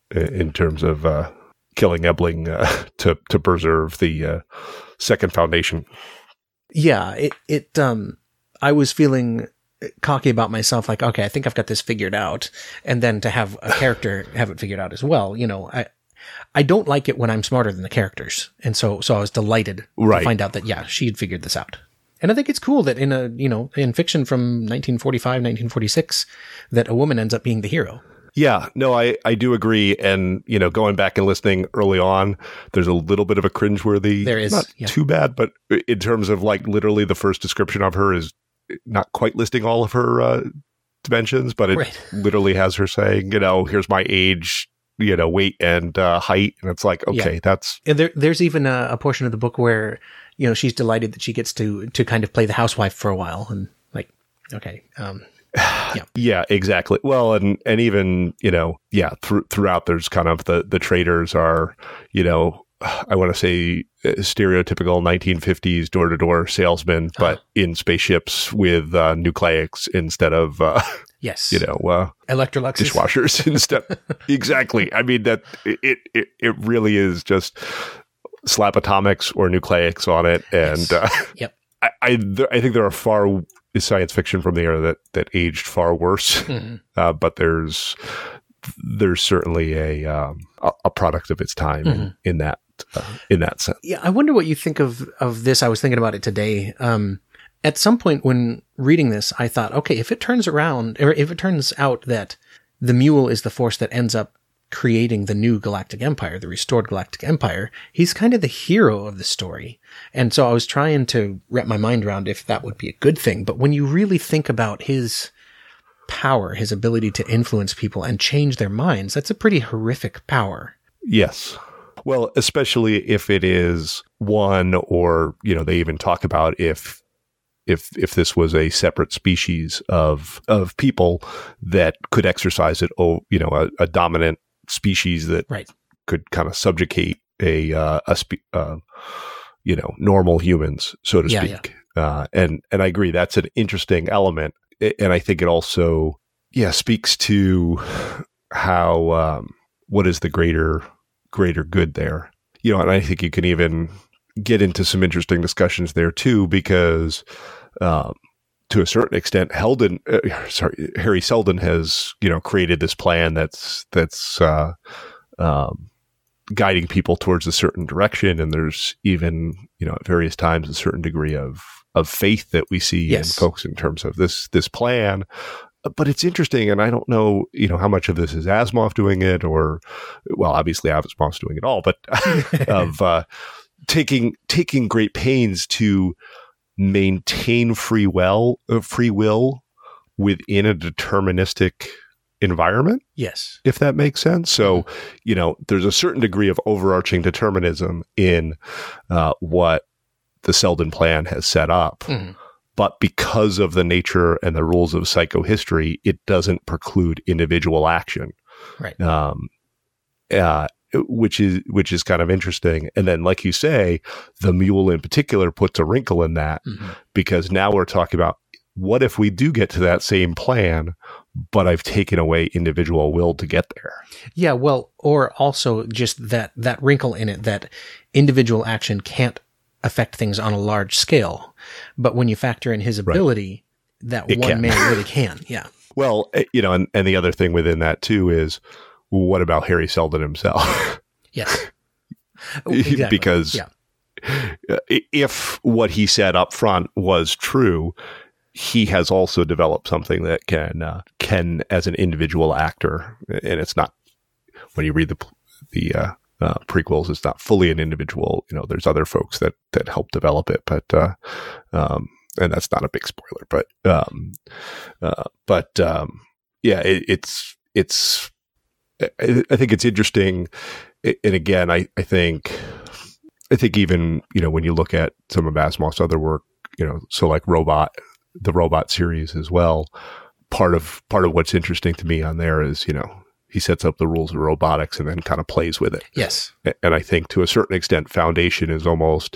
Speaker 2: in terms of. Uh, killing Ebling uh, to to preserve the uh, Second Foundation.
Speaker 1: Yeah, it, it, um, I was feeling cocky about myself, like, okay, I think I've got this figured out. And then to have a character have it figured out as well, you know, I, I don't like it when I'm smarter than the characters. And so, so I was delighted
Speaker 2: right.
Speaker 1: to find out that, yeah, she had figured this out. And I think it's cool that in a, you know, in fiction from nineteen forty-five, nineteen forty-six, that a woman ends up being the hero.
Speaker 2: Yeah, no, I, I do agree. And, you know, going back and listening early on, there's a little bit of a cringeworthy.
Speaker 1: There is.
Speaker 2: Not
Speaker 1: yeah.
Speaker 2: too bad, but in terms of like literally the first description of her is not quite listing all of her uh, dimensions, but it
Speaker 1: right.
Speaker 2: literally has her saying, you know, here's my age, you know, weight and uh, height. And it's like, okay,
Speaker 1: yeah.
Speaker 2: that's.
Speaker 1: And there, there's even a, a portion of the book where, you know, she's delighted that she gets to, to kind of play the housewife for a while. And like, okay. Um, yeah.
Speaker 2: yeah, exactly. Well, and, and even, you know, yeah, th- throughout there's kind of the, the traders are, you know, I want to say stereotypical nineteen fifties door-to-door salesmen, but uh, in spaceships with uh, nucleics instead of, uh,
Speaker 1: yes,
Speaker 2: you know, uh,
Speaker 1: Electrolux
Speaker 2: dishwashers instead. Exactly. I mean, that it, it it really is just slap atomics or nucleics on it, and
Speaker 1: yes.
Speaker 2: uh,
Speaker 1: yep.
Speaker 2: I I, th- I think there are far science fiction from the era that that aged far worse, mm-hmm. uh, but there's there's certainly a um, a, a product of its time mm-hmm. in, in that. Uh, in that sense.
Speaker 1: Yeah, I wonder what you think of, of this. I was thinking about it today. Um, at some point when reading this, I thought, okay, if it turns around, or if it turns out that the mule is the force that ends up creating the new galactic empire, the restored galactic empire, he's kind of the hero of the story. And so I was trying to wrap my mind around if that would be a good thing. But when you really think about his power, his ability to influence people and change their minds, that's a pretty horrific power.
Speaker 2: Yes. Well, especially if it is one, or, you know, they even talk about if if if this was a separate species of of people that could exercise it, oh, you know, a, a dominant species that
Speaker 1: right.
Speaker 2: could kind of subjugate a uh, a spe- uh, you know, normal humans, so to
Speaker 1: yeah,
Speaker 2: speak.
Speaker 1: Yeah.
Speaker 2: Uh, and and I agree, that's an interesting element, and I think it also yeah speaks to how um, what is the greater. greater good there, you know, and I think you can even get into some interesting discussions there too, because um, to a certain extent, Heldon, uh, sorry, Hari Seldon has, you know, created this plan that's that's uh, um, guiding people towards a certain direction, and there's even, you know, at various times a certain degree of of faith that we see yes. in folks in terms of this this plan. But it's interesting, and I don't know, you know, how much of this is Asimov doing it, or, well, obviously Asimov's doing it all, but of uh, taking taking great pains to maintain free will, uh, free will within a deterministic environment.
Speaker 1: Yes,
Speaker 2: if that makes sense. So, you know, there's a certain degree of overarching determinism in uh, what the Seldon plan has set up. Mm-hmm. But because of the nature and the rules of psychohistory, it doesn't preclude individual action,
Speaker 1: right?
Speaker 2: Um, uh, which is which is kind of interesting. And then, like you say, the mule in particular puts a wrinkle in that, mm-hmm. because now we're talking about what if we do get to that same plan, but I've taken away individual will to get there.
Speaker 1: Yeah, well, or also just that that wrinkle in it that individual action can't affect things on a large scale. But when you factor in his ability, right. that it one can. man really can. Yeah.
Speaker 2: Well, you know, and, and the other thing within that too is, what about Hari Seldon himself?
Speaker 1: Yes. Oh, exactly.
Speaker 2: Because
Speaker 1: yeah.
Speaker 2: if what he said up front was true, he has also developed something that can, uh, can as an individual actor, and it's not, when you read the, the, uh, Uh, prequels, it's not fully an individual, you know, there's other folks that, that help develop it, but, uh, um, and that's not a big spoiler, but, um, uh, but, um, yeah, it, it's, it's, I, I think it's interesting. And again, I, I think, I think even, you know, when you look at some of Asimov's other work, you know, so like Robot, the Robot series as well, part of, part of what's interesting to me on there is, you know, he sets up the rules of robotics and then kind of plays with it.
Speaker 1: Yes.
Speaker 2: And I think to a certain extent, Foundation is almost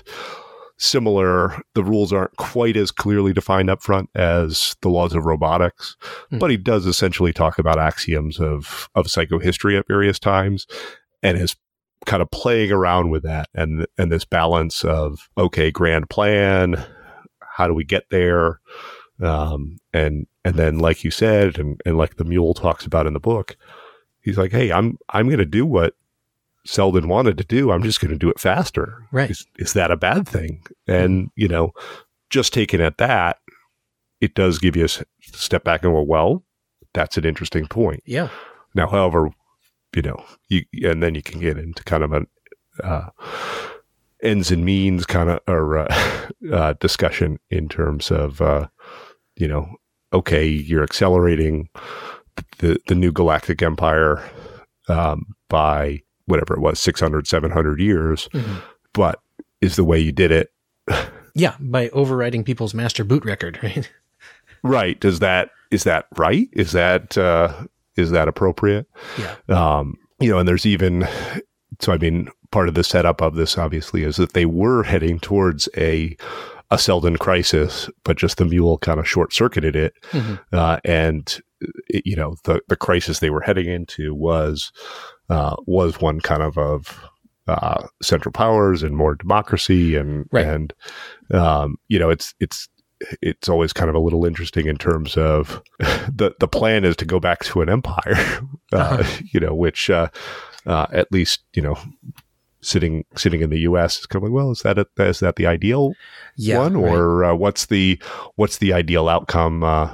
Speaker 2: similar. The rules aren't quite as clearly defined up front as the laws of robotics, mm. but he does essentially talk about axioms of, of psychohistory at various times, and is kind of playing around with that and, and this balance of, okay, grand plan, how do we get there? Um, and, and then like you said, and, and like the mule talks about in the book, he's like, hey, I'm, I'm going to do what Selden wanted to do. I'm just going to do it faster.
Speaker 1: Right.
Speaker 2: Is, is that a bad thing? And, you know, just taking at that, it does give you a step back and go, well, that's an interesting point.
Speaker 1: Yeah.
Speaker 2: Now, however, you know, you, and then you can get into kind of an, uh, ends and means kind of, or, uh, uh, discussion in terms of, uh, you know, okay, you're accelerating the, the new galactic empire, um, by whatever it was, six hundred, seven hundred years, mm-hmm. but is the way you did it.
Speaker 1: Yeah. By overriding people's master boot record, right?
Speaker 2: Right. Does that, is that right? Is that, uh, is that appropriate?
Speaker 1: Yeah.
Speaker 2: Um, you know, and there's even, so I mean, part of the setup of this obviously is that they were heading towards a, a Selden crisis, but just the mule kind of short circuited it. Mm-hmm. Uh, and it, you know, the, the crisis they were heading into was, uh, was one kind of, of, uh, central powers and more democracy and,
Speaker 1: right.
Speaker 2: and, um, you know, it's, it's, it's always kind of a little interesting in terms of the, the plan is to go back to an empire, uh, uh-huh. you know, which, uh, uh, at least, you know, sitting, sitting in the U S is kind of like, well, is that, a, is that the ideal
Speaker 1: yeah,
Speaker 2: one or,
Speaker 1: right.
Speaker 2: uh, what's the, what's the ideal outcome, uh,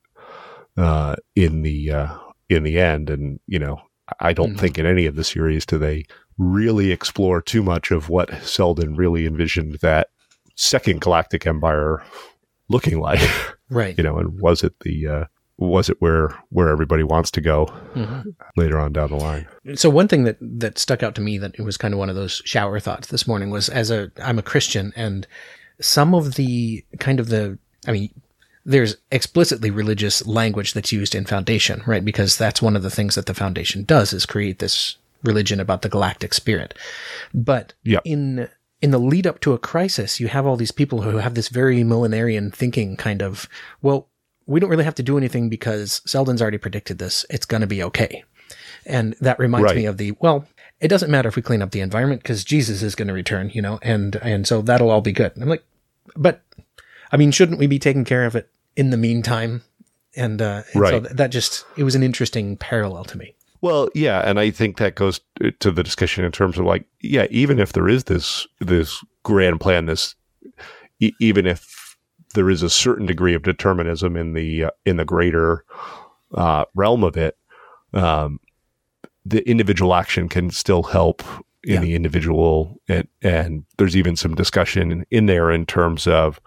Speaker 2: uh, in the, uh, in the end? And, you know, I don't mm-hmm. think in any of the series do they really explore too much of what Selden really envisioned that second galactic empire looking like,
Speaker 1: right?
Speaker 2: You know, and was it the uh, was it where where everybody wants to go mm-hmm. later on down the line?
Speaker 1: So one thing that that stuck out to me that it was kind of one of those shower thoughts this morning was, as a I'm a Christian, and some of the kind of the I mean, there's explicitly religious language that's used in Foundation, right? Because that's one of the things that the Foundation does is create this religion about the galactic spirit, but
Speaker 2: yep.
Speaker 1: in In the lead up to a crisis, you have all these people who have this very millenarian thinking kind of, well, we don't really have to do anything because Selden's already predicted this. It's going to be okay. And that reminds
Speaker 2: right.
Speaker 1: me of the, well, it doesn't matter if we clean up the environment because Jesus is going to return, you know, and, and so that'll all be good. And I'm like, but I mean, shouldn't we be taking care of it in the meantime? And, uh, and
Speaker 2: right.
Speaker 1: so that just, it was an interesting parallel to me.
Speaker 2: Well, yeah, and I think that goes to the discussion in terms of like, yeah, even if there is this this grand plan, this e- even if there is a certain degree of determinism in the uh, in the greater uh, realm of it, um, the individual action can still help in yeah. the individual, and and there's even some discussion in, in there in terms of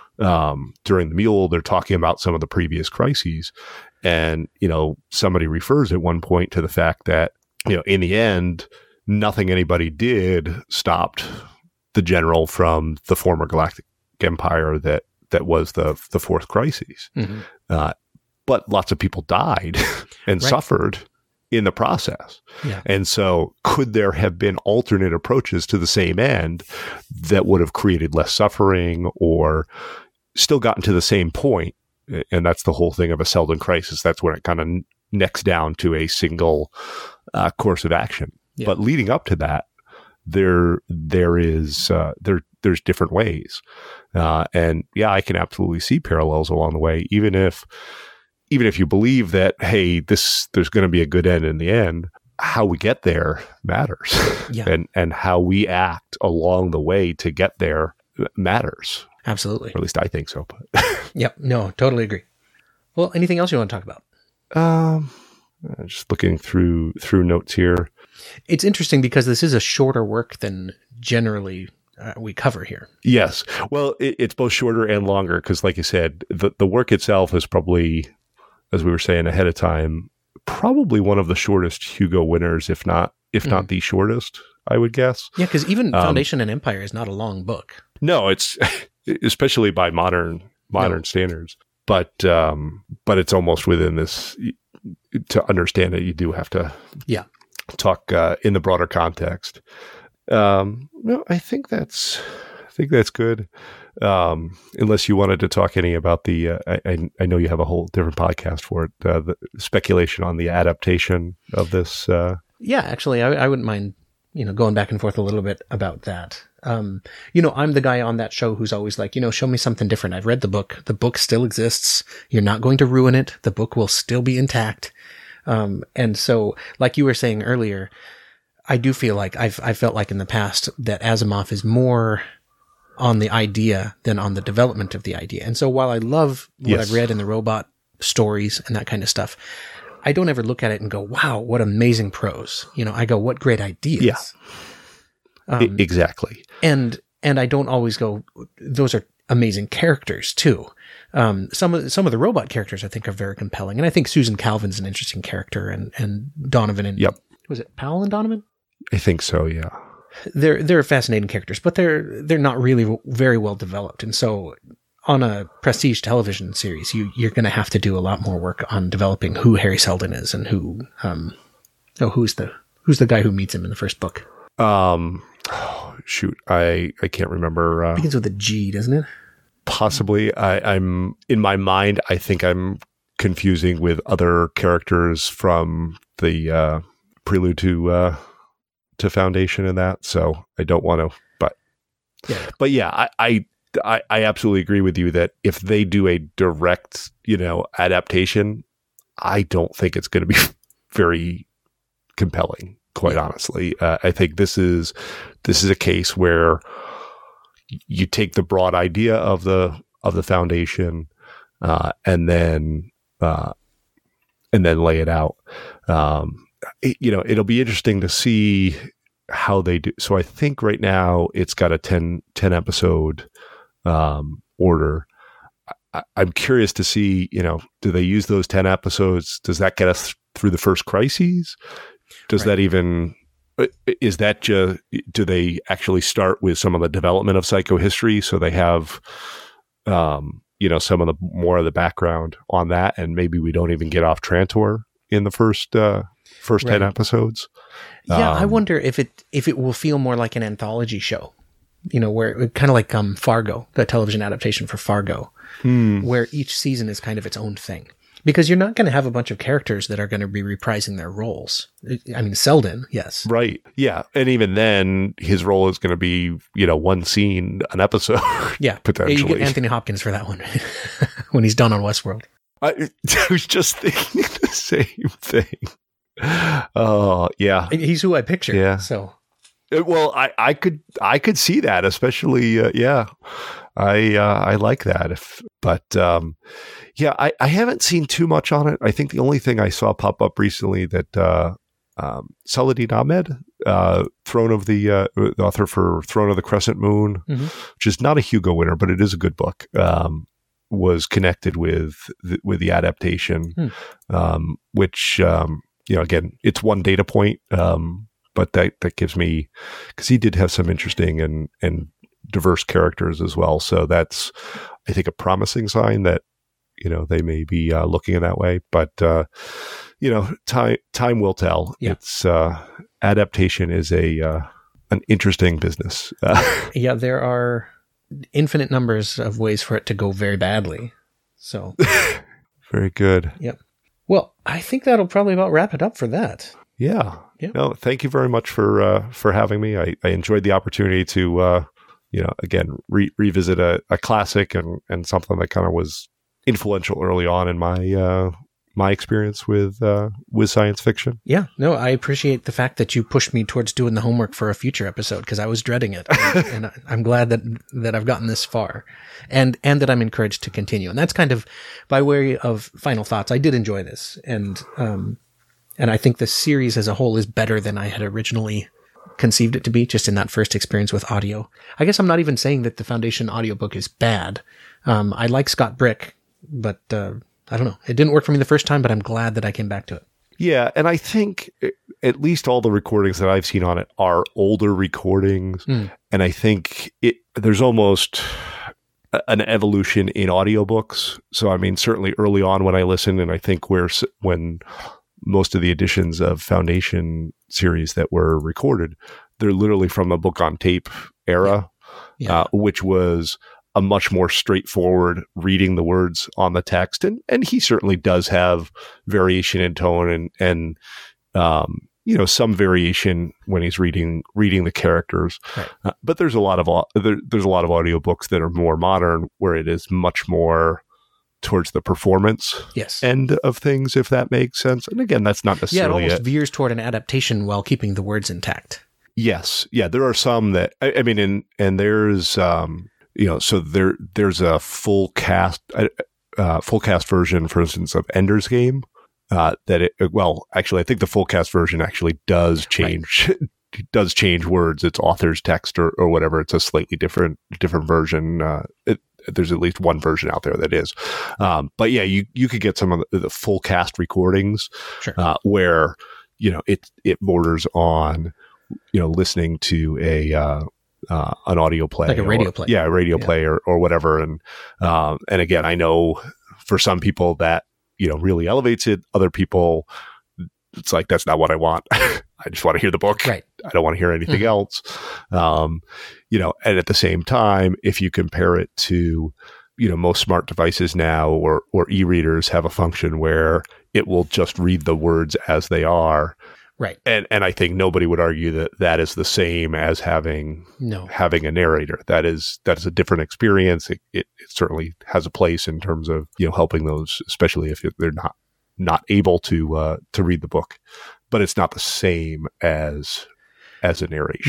Speaker 2: um, during the mule, they're talking about some of the previous crises. And, you know, somebody refers at one point to the fact that, you know, in the end, nothing anybody did stopped the general from the former Galactic Empire that, that was the the fourth crisis. Mm-hmm. Uh, but lots of people died and right. suffered in the process.
Speaker 1: Yeah.
Speaker 2: And so could there have been alternate approaches to the same end that would have created less suffering or still gotten to the same point? And that's the whole thing of a Selden crisis. That's when it kind of necks down to a single uh, course of action. Yeah. But leading up to that, there there is uh, there there's different ways, uh, and yeah, I can absolutely see parallels along the way. Even if even if you believe that, hey, this there's going to be a good end in the end, how we get there matters,
Speaker 1: yeah.
Speaker 2: and and how we act along the way to get there matters.
Speaker 1: Absolutely.
Speaker 2: Or at least I think so. But
Speaker 1: yep. No, totally agree. Well, anything else you want to talk about?
Speaker 2: Um, just looking through through notes here.
Speaker 1: It's interesting because this is a shorter work than generally uh, we cover here.
Speaker 2: Yes. Well, it, it's both shorter and longer because, like you said, the, the work itself is probably, as we were saying ahead of time, probably one of the shortest Hugo winners, if not if mm. not the shortest, I would guess.
Speaker 1: Yeah, because even Foundation um, and Empire is not a long book.
Speaker 2: No, it's especially by modern modern no. standards. But um, but it's almost within this. To understand it, you do have to
Speaker 1: yeah
Speaker 2: talk uh, in the broader context. Um, no, I think that's I think that's good. Um, unless you wanted to talk any about the, uh, I, I know you have a whole different podcast for it. Uh, the speculation on the adaptation of this. Uh,
Speaker 1: yeah, actually, I, I wouldn't mind you know going back and forth a little bit about that. Um, you know, I'm the guy on that show who's always like, you know, show me something different. I've read the book. The book still exists. You're not going to ruin it. The book will still be intact. Um, and so, like you were saying earlier, I do feel like I've, I felt like in the past that Asimov is more on the idea than on the development of the idea. And so while I love what yes. I've read in the robot stories and that kind of stuff, I don't ever look at it and go, wow, what amazing prose. You know, I go, what great ideas.
Speaker 2: Yeah.
Speaker 1: Um,
Speaker 2: I- exactly.
Speaker 1: And, and I don't always go, those are amazing characters too. Um, some of, some of the robot characters I think are very compelling. And I think Susan Calvin's an interesting character, and, and Donovan and,
Speaker 2: yep.
Speaker 1: was it Powell and Donovan?
Speaker 2: I think so. Yeah.
Speaker 1: They're, they're fascinating characters, but they're, they're not really very well developed. And so on a prestige television series, you, you're going to have to do a lot more work on developing who Harry Seldon is and who, um, oh, who's the, who's the guy who meets him in the first book?
Speaker 2: Um, oh, shoot, I, I can't remember. Uh,
Speaker 1: it begins with a G, doesn't it?
Speaker 2: Possibly. I, I'm in my mind. I think I'm confusing with other characters from the, uh, prelude to, uh, to Foundation and that. So I don't want to, but,
Speaker 1: yeah.
Speaker 2: but yeah, I, I, I, I absolutely agree with you that if they do a direct, you know, adaptation, I don't think it's going to be very compelling, quite honestly. Uh, I think this is, this is a case where you take the broad idea of the, of the Foundation, uh, and then, uh, and then lay it out. Um, it, you know, it'll be interesting to see how they do. So I think right now it's got a ten, ten episode, um, order. I, I'm curious to see, you know, do they use those ten episodes? Does that get us th- through the first crises? Does right. that even, is that just, do they actually start with some of the development of psychohistory? So they have, um, you know, some of the more of the background on that, and maybe we don't even get off Trantor in the first, uh, first right. ten episodes.
Speaker 1: Yeah.
Speaker 2: Um,
Speaker 1: I wonder if it, if it will feel more like an anthology show. You know, where kind of like um, Fargo, the television adaptation for Fargo,
Speaker 2: hmm.
Speaker 1: where each season is kind of its own thing. Because you're not going to have a bunch of characters that are going to be reprising their roles. I mean, Seldon, yes.
Speaker 2: Right. Yeah. And even then, his role is going to be, you know, one scene, an episode.
Speaker 1: Yeah.
Speaker 2: Potentially.
Speaker 1: You get Anthony Hopkins for that one when he's done on Westworld.
Speaker 2: I, I was just thinking the same thing. Oh, yeah.
Speaker 1: He's who I picture.
Speaker 2: Yeah.
Speaker 1: So.
Speaker 2: Well, I, I could I could see that, especially uh, yeah, I uh, I like that. If but um, yeah, I, I haven't seen too much on it. I think the only thing I saw pop up recently that uh, um, Saladin Ahmed, uh, Throne of the, uh, the author for Throne of the Crescent Moon,
Speaker 1: mm-hmm.
Speaker 2: which is not a Hugo winner, but it is a good book. Um, was connected with the, with the adaptation,
Speaker 1: hmm.
Speaker 2: um, which um, you know again, it's one data point. Um, But that, that gives me, because he did have some interesting and, and diverse characters as well. So that's, I think, a promising sign that, you know, they may be uh, looking in that way. But, uh, you know, time time will tell.
Speaker 1: Yeah.
Speaker 2: It's uh, adaptation is a uh, an interesting business.
Speaker 1: Yeah, there are infinite numbers of ways for it to go very badly. So
Speaker 2: very good.
Speaker 1: Yep. Well, I think that'll probably about wrap it up for that.
Speaker 2: Yeah.
Speaker 1: Yeah.
Speaker 2: No, thank you very much for uh, for having me. I, I enjoyed the opportunity to, uh, you know, again, re- revisit a, a classic and, and something that kind of was influential early on in my uh, my experience with uh, with science fiction.
Speaker 1: Yeah. No, I appreciate the fact that you pushed me towards doing the homework for a future episode, because I was dreading it, and, and I'm glad that that I've gotten this far, and and that I'm encouraged to continue. And that's kind of by way of final thoughts. I did enjoy this, and um. And I think the series as a whole is better than I had originally conceived it to be, just in that first experience with audio. I guess I'm not even saying that the Foundation audiobook is bad. Um, I like Scott Brick, but uh, I don't know. It didn't work for me the first time, but I'm glad that I came back to it.
Speaker 2: Yeah, and I think at least all the recordings that I've seen on it are older recordings.
Speaker 1: Mm.
Speaker 2: And I think it there's almost an evolution in audiobooks. So, I mean, certainly early on when I listened, and I think where when most of the editions of Foundation series that were recorded, they're literally from the book on tape era,
Speaker 1: yeah. Yeah.
Speaker 2: Uh, which was a much more straightforward reading the words on the text. And, and he certainly does have variation in tone and, and, um, you know, some variation when he's reading reading the characters.
Speaker 1: Right.
Speaker 2: Uh, but there's a lot of au- there, there's a lot of audiobooks that are more modern where it is much more towards the performance
Speaker 1: yes.
Speaker 2: end of things, if that makes sense. And again, that's not necessarily
Speaker 1: Yeah, it almost
Speaker 2: it.
Speaker 1: veers toward an adaptation while keeping the words intact.
Speaker 2: Yes. Yeah, there are some that I, I mean, and and there's um, you know, so there there's a full cast uh, full cast version, for instance, of Ender's Game. Uh, that it well, actually, I think the full cast version actually does change right. does change words. It's author's text or, or whatever. It's a slightly different different version. Uh, it, there's at least one version out there that is. Um, but yeah, you you could get some of the, the full cast recordings
Speaker 1: sure.
Speaker 2: uh, where you know it it borders on you know listening to a uh, uh, an audio play,
Speaker 1: like a radio
Speaker 2: or,
Speaker 1: play,
Speaker 2: yeah, a radio
Speaker 1: yeah.
Speaker 2: play or or whatever. And um, and again, I know for some people that you know really elevates it. Other people, it's like that's not what I want. I just want to hear the book.
Speaker 1: Right.
Speaker 2: I don't want to hear anything mm-hmm. else. Um, you know, and at the same time, if you compare it to, you know, most smart devices now or or e-readers have a function where it will just read the words as they are.
Speaker 1: Right.
Speaker 2: And and I think nobody would argue that that is the same as having
Speaker 1: no.
Speaker 2: having a narrator. That is that is a different experience. It, it, it certainly has a place in terms of, you know, helping those, especially if they're not not able to uh, to read the book. But it's not the same as as a narration.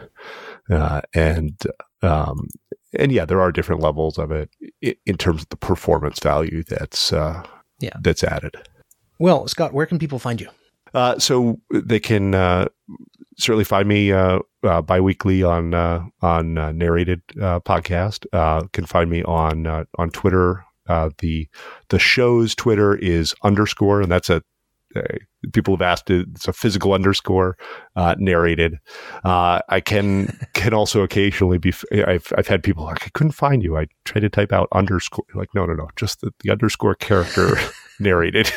Speaker 1: No.
Speaker 2: Uh, and um, and yeah, there are different levels of it in, in terms of the performance value that's uh,
Speaker 1: yeah.
Speaker 2: that's added.
Speaker 1: Well, Scott, where can people find you?
Speaker 2: Uh, so they can uh, certainly find me uh, uh, biweekly on uh, on uh, Narrated uh, podcast. Uh, can find me on uh, on Twitter. Uh, the the show's Twitter is underscore, and that's a uh, people have asked it, it's a physical underscore uh, narrated. Uh, I can can also occasionally be. I've I've had people like I couldn't find you. I tried to type out underscore. Like no no no, just the, the underscore character narrated.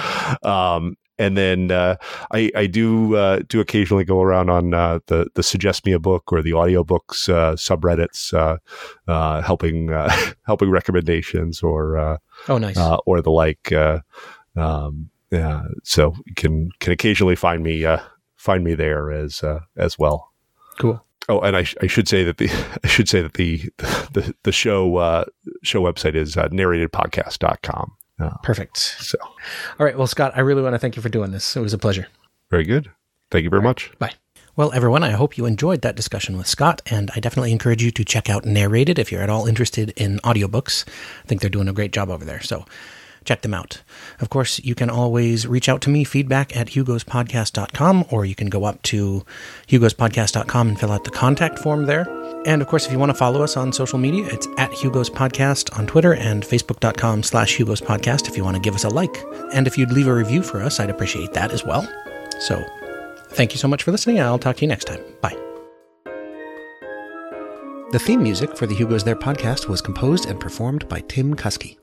Speaker 2: Um, and then uh, I, I do uh, do occasionally go around on uh, the the Suggest Me a Book or the audiobooks uh, subreddits, uh, uh, helping uh, helping recommendations or uh,
Speaker 1: oh nice
Speaker 2: uh, or the like. Uh, um, uh, so you can can occasionally find me uh, find me there as uh, as well.
Speaker 1: Cool.
Speaker 2: Oh, and I, sh- I should say that the I should say that the the the show uh, show website is uh, narrated podcast dot com. Uh,
Speaker 1: Perfect.
Speaker 2: So,
Speaker 1: all right. Well, Scott, I really want to thank you for doing this. It was a pleasure.
Speaker 2: Very good. Thank you very
Speaker 1: right.
Speaker 2: much.
Speaker 1: Bye. Well, everyone, I hope you enjoyed that discussion with Scott, and I definitely encourage you to check out Narrated if you're at all interested in audiobooks. I think they're doing a great job over there, so check them out. Of course, you can always reach out to me, feedback at hugos podcast dot com, or you can go up to hugos podcast dot com and fill out the contact form there. And of course, if you want to follow us on social media, it's at Hugo's Podcast on Twitter and facebook dot com slash Hugo's Podcast if you want to give us a like. And if you'd leave a review for us, I'd appreciate that as well. So thank you so much for listening, and I'll talk to you next time. Bye. The theme music for the Hugo's There podcast was composed and performed by Tim Kuski.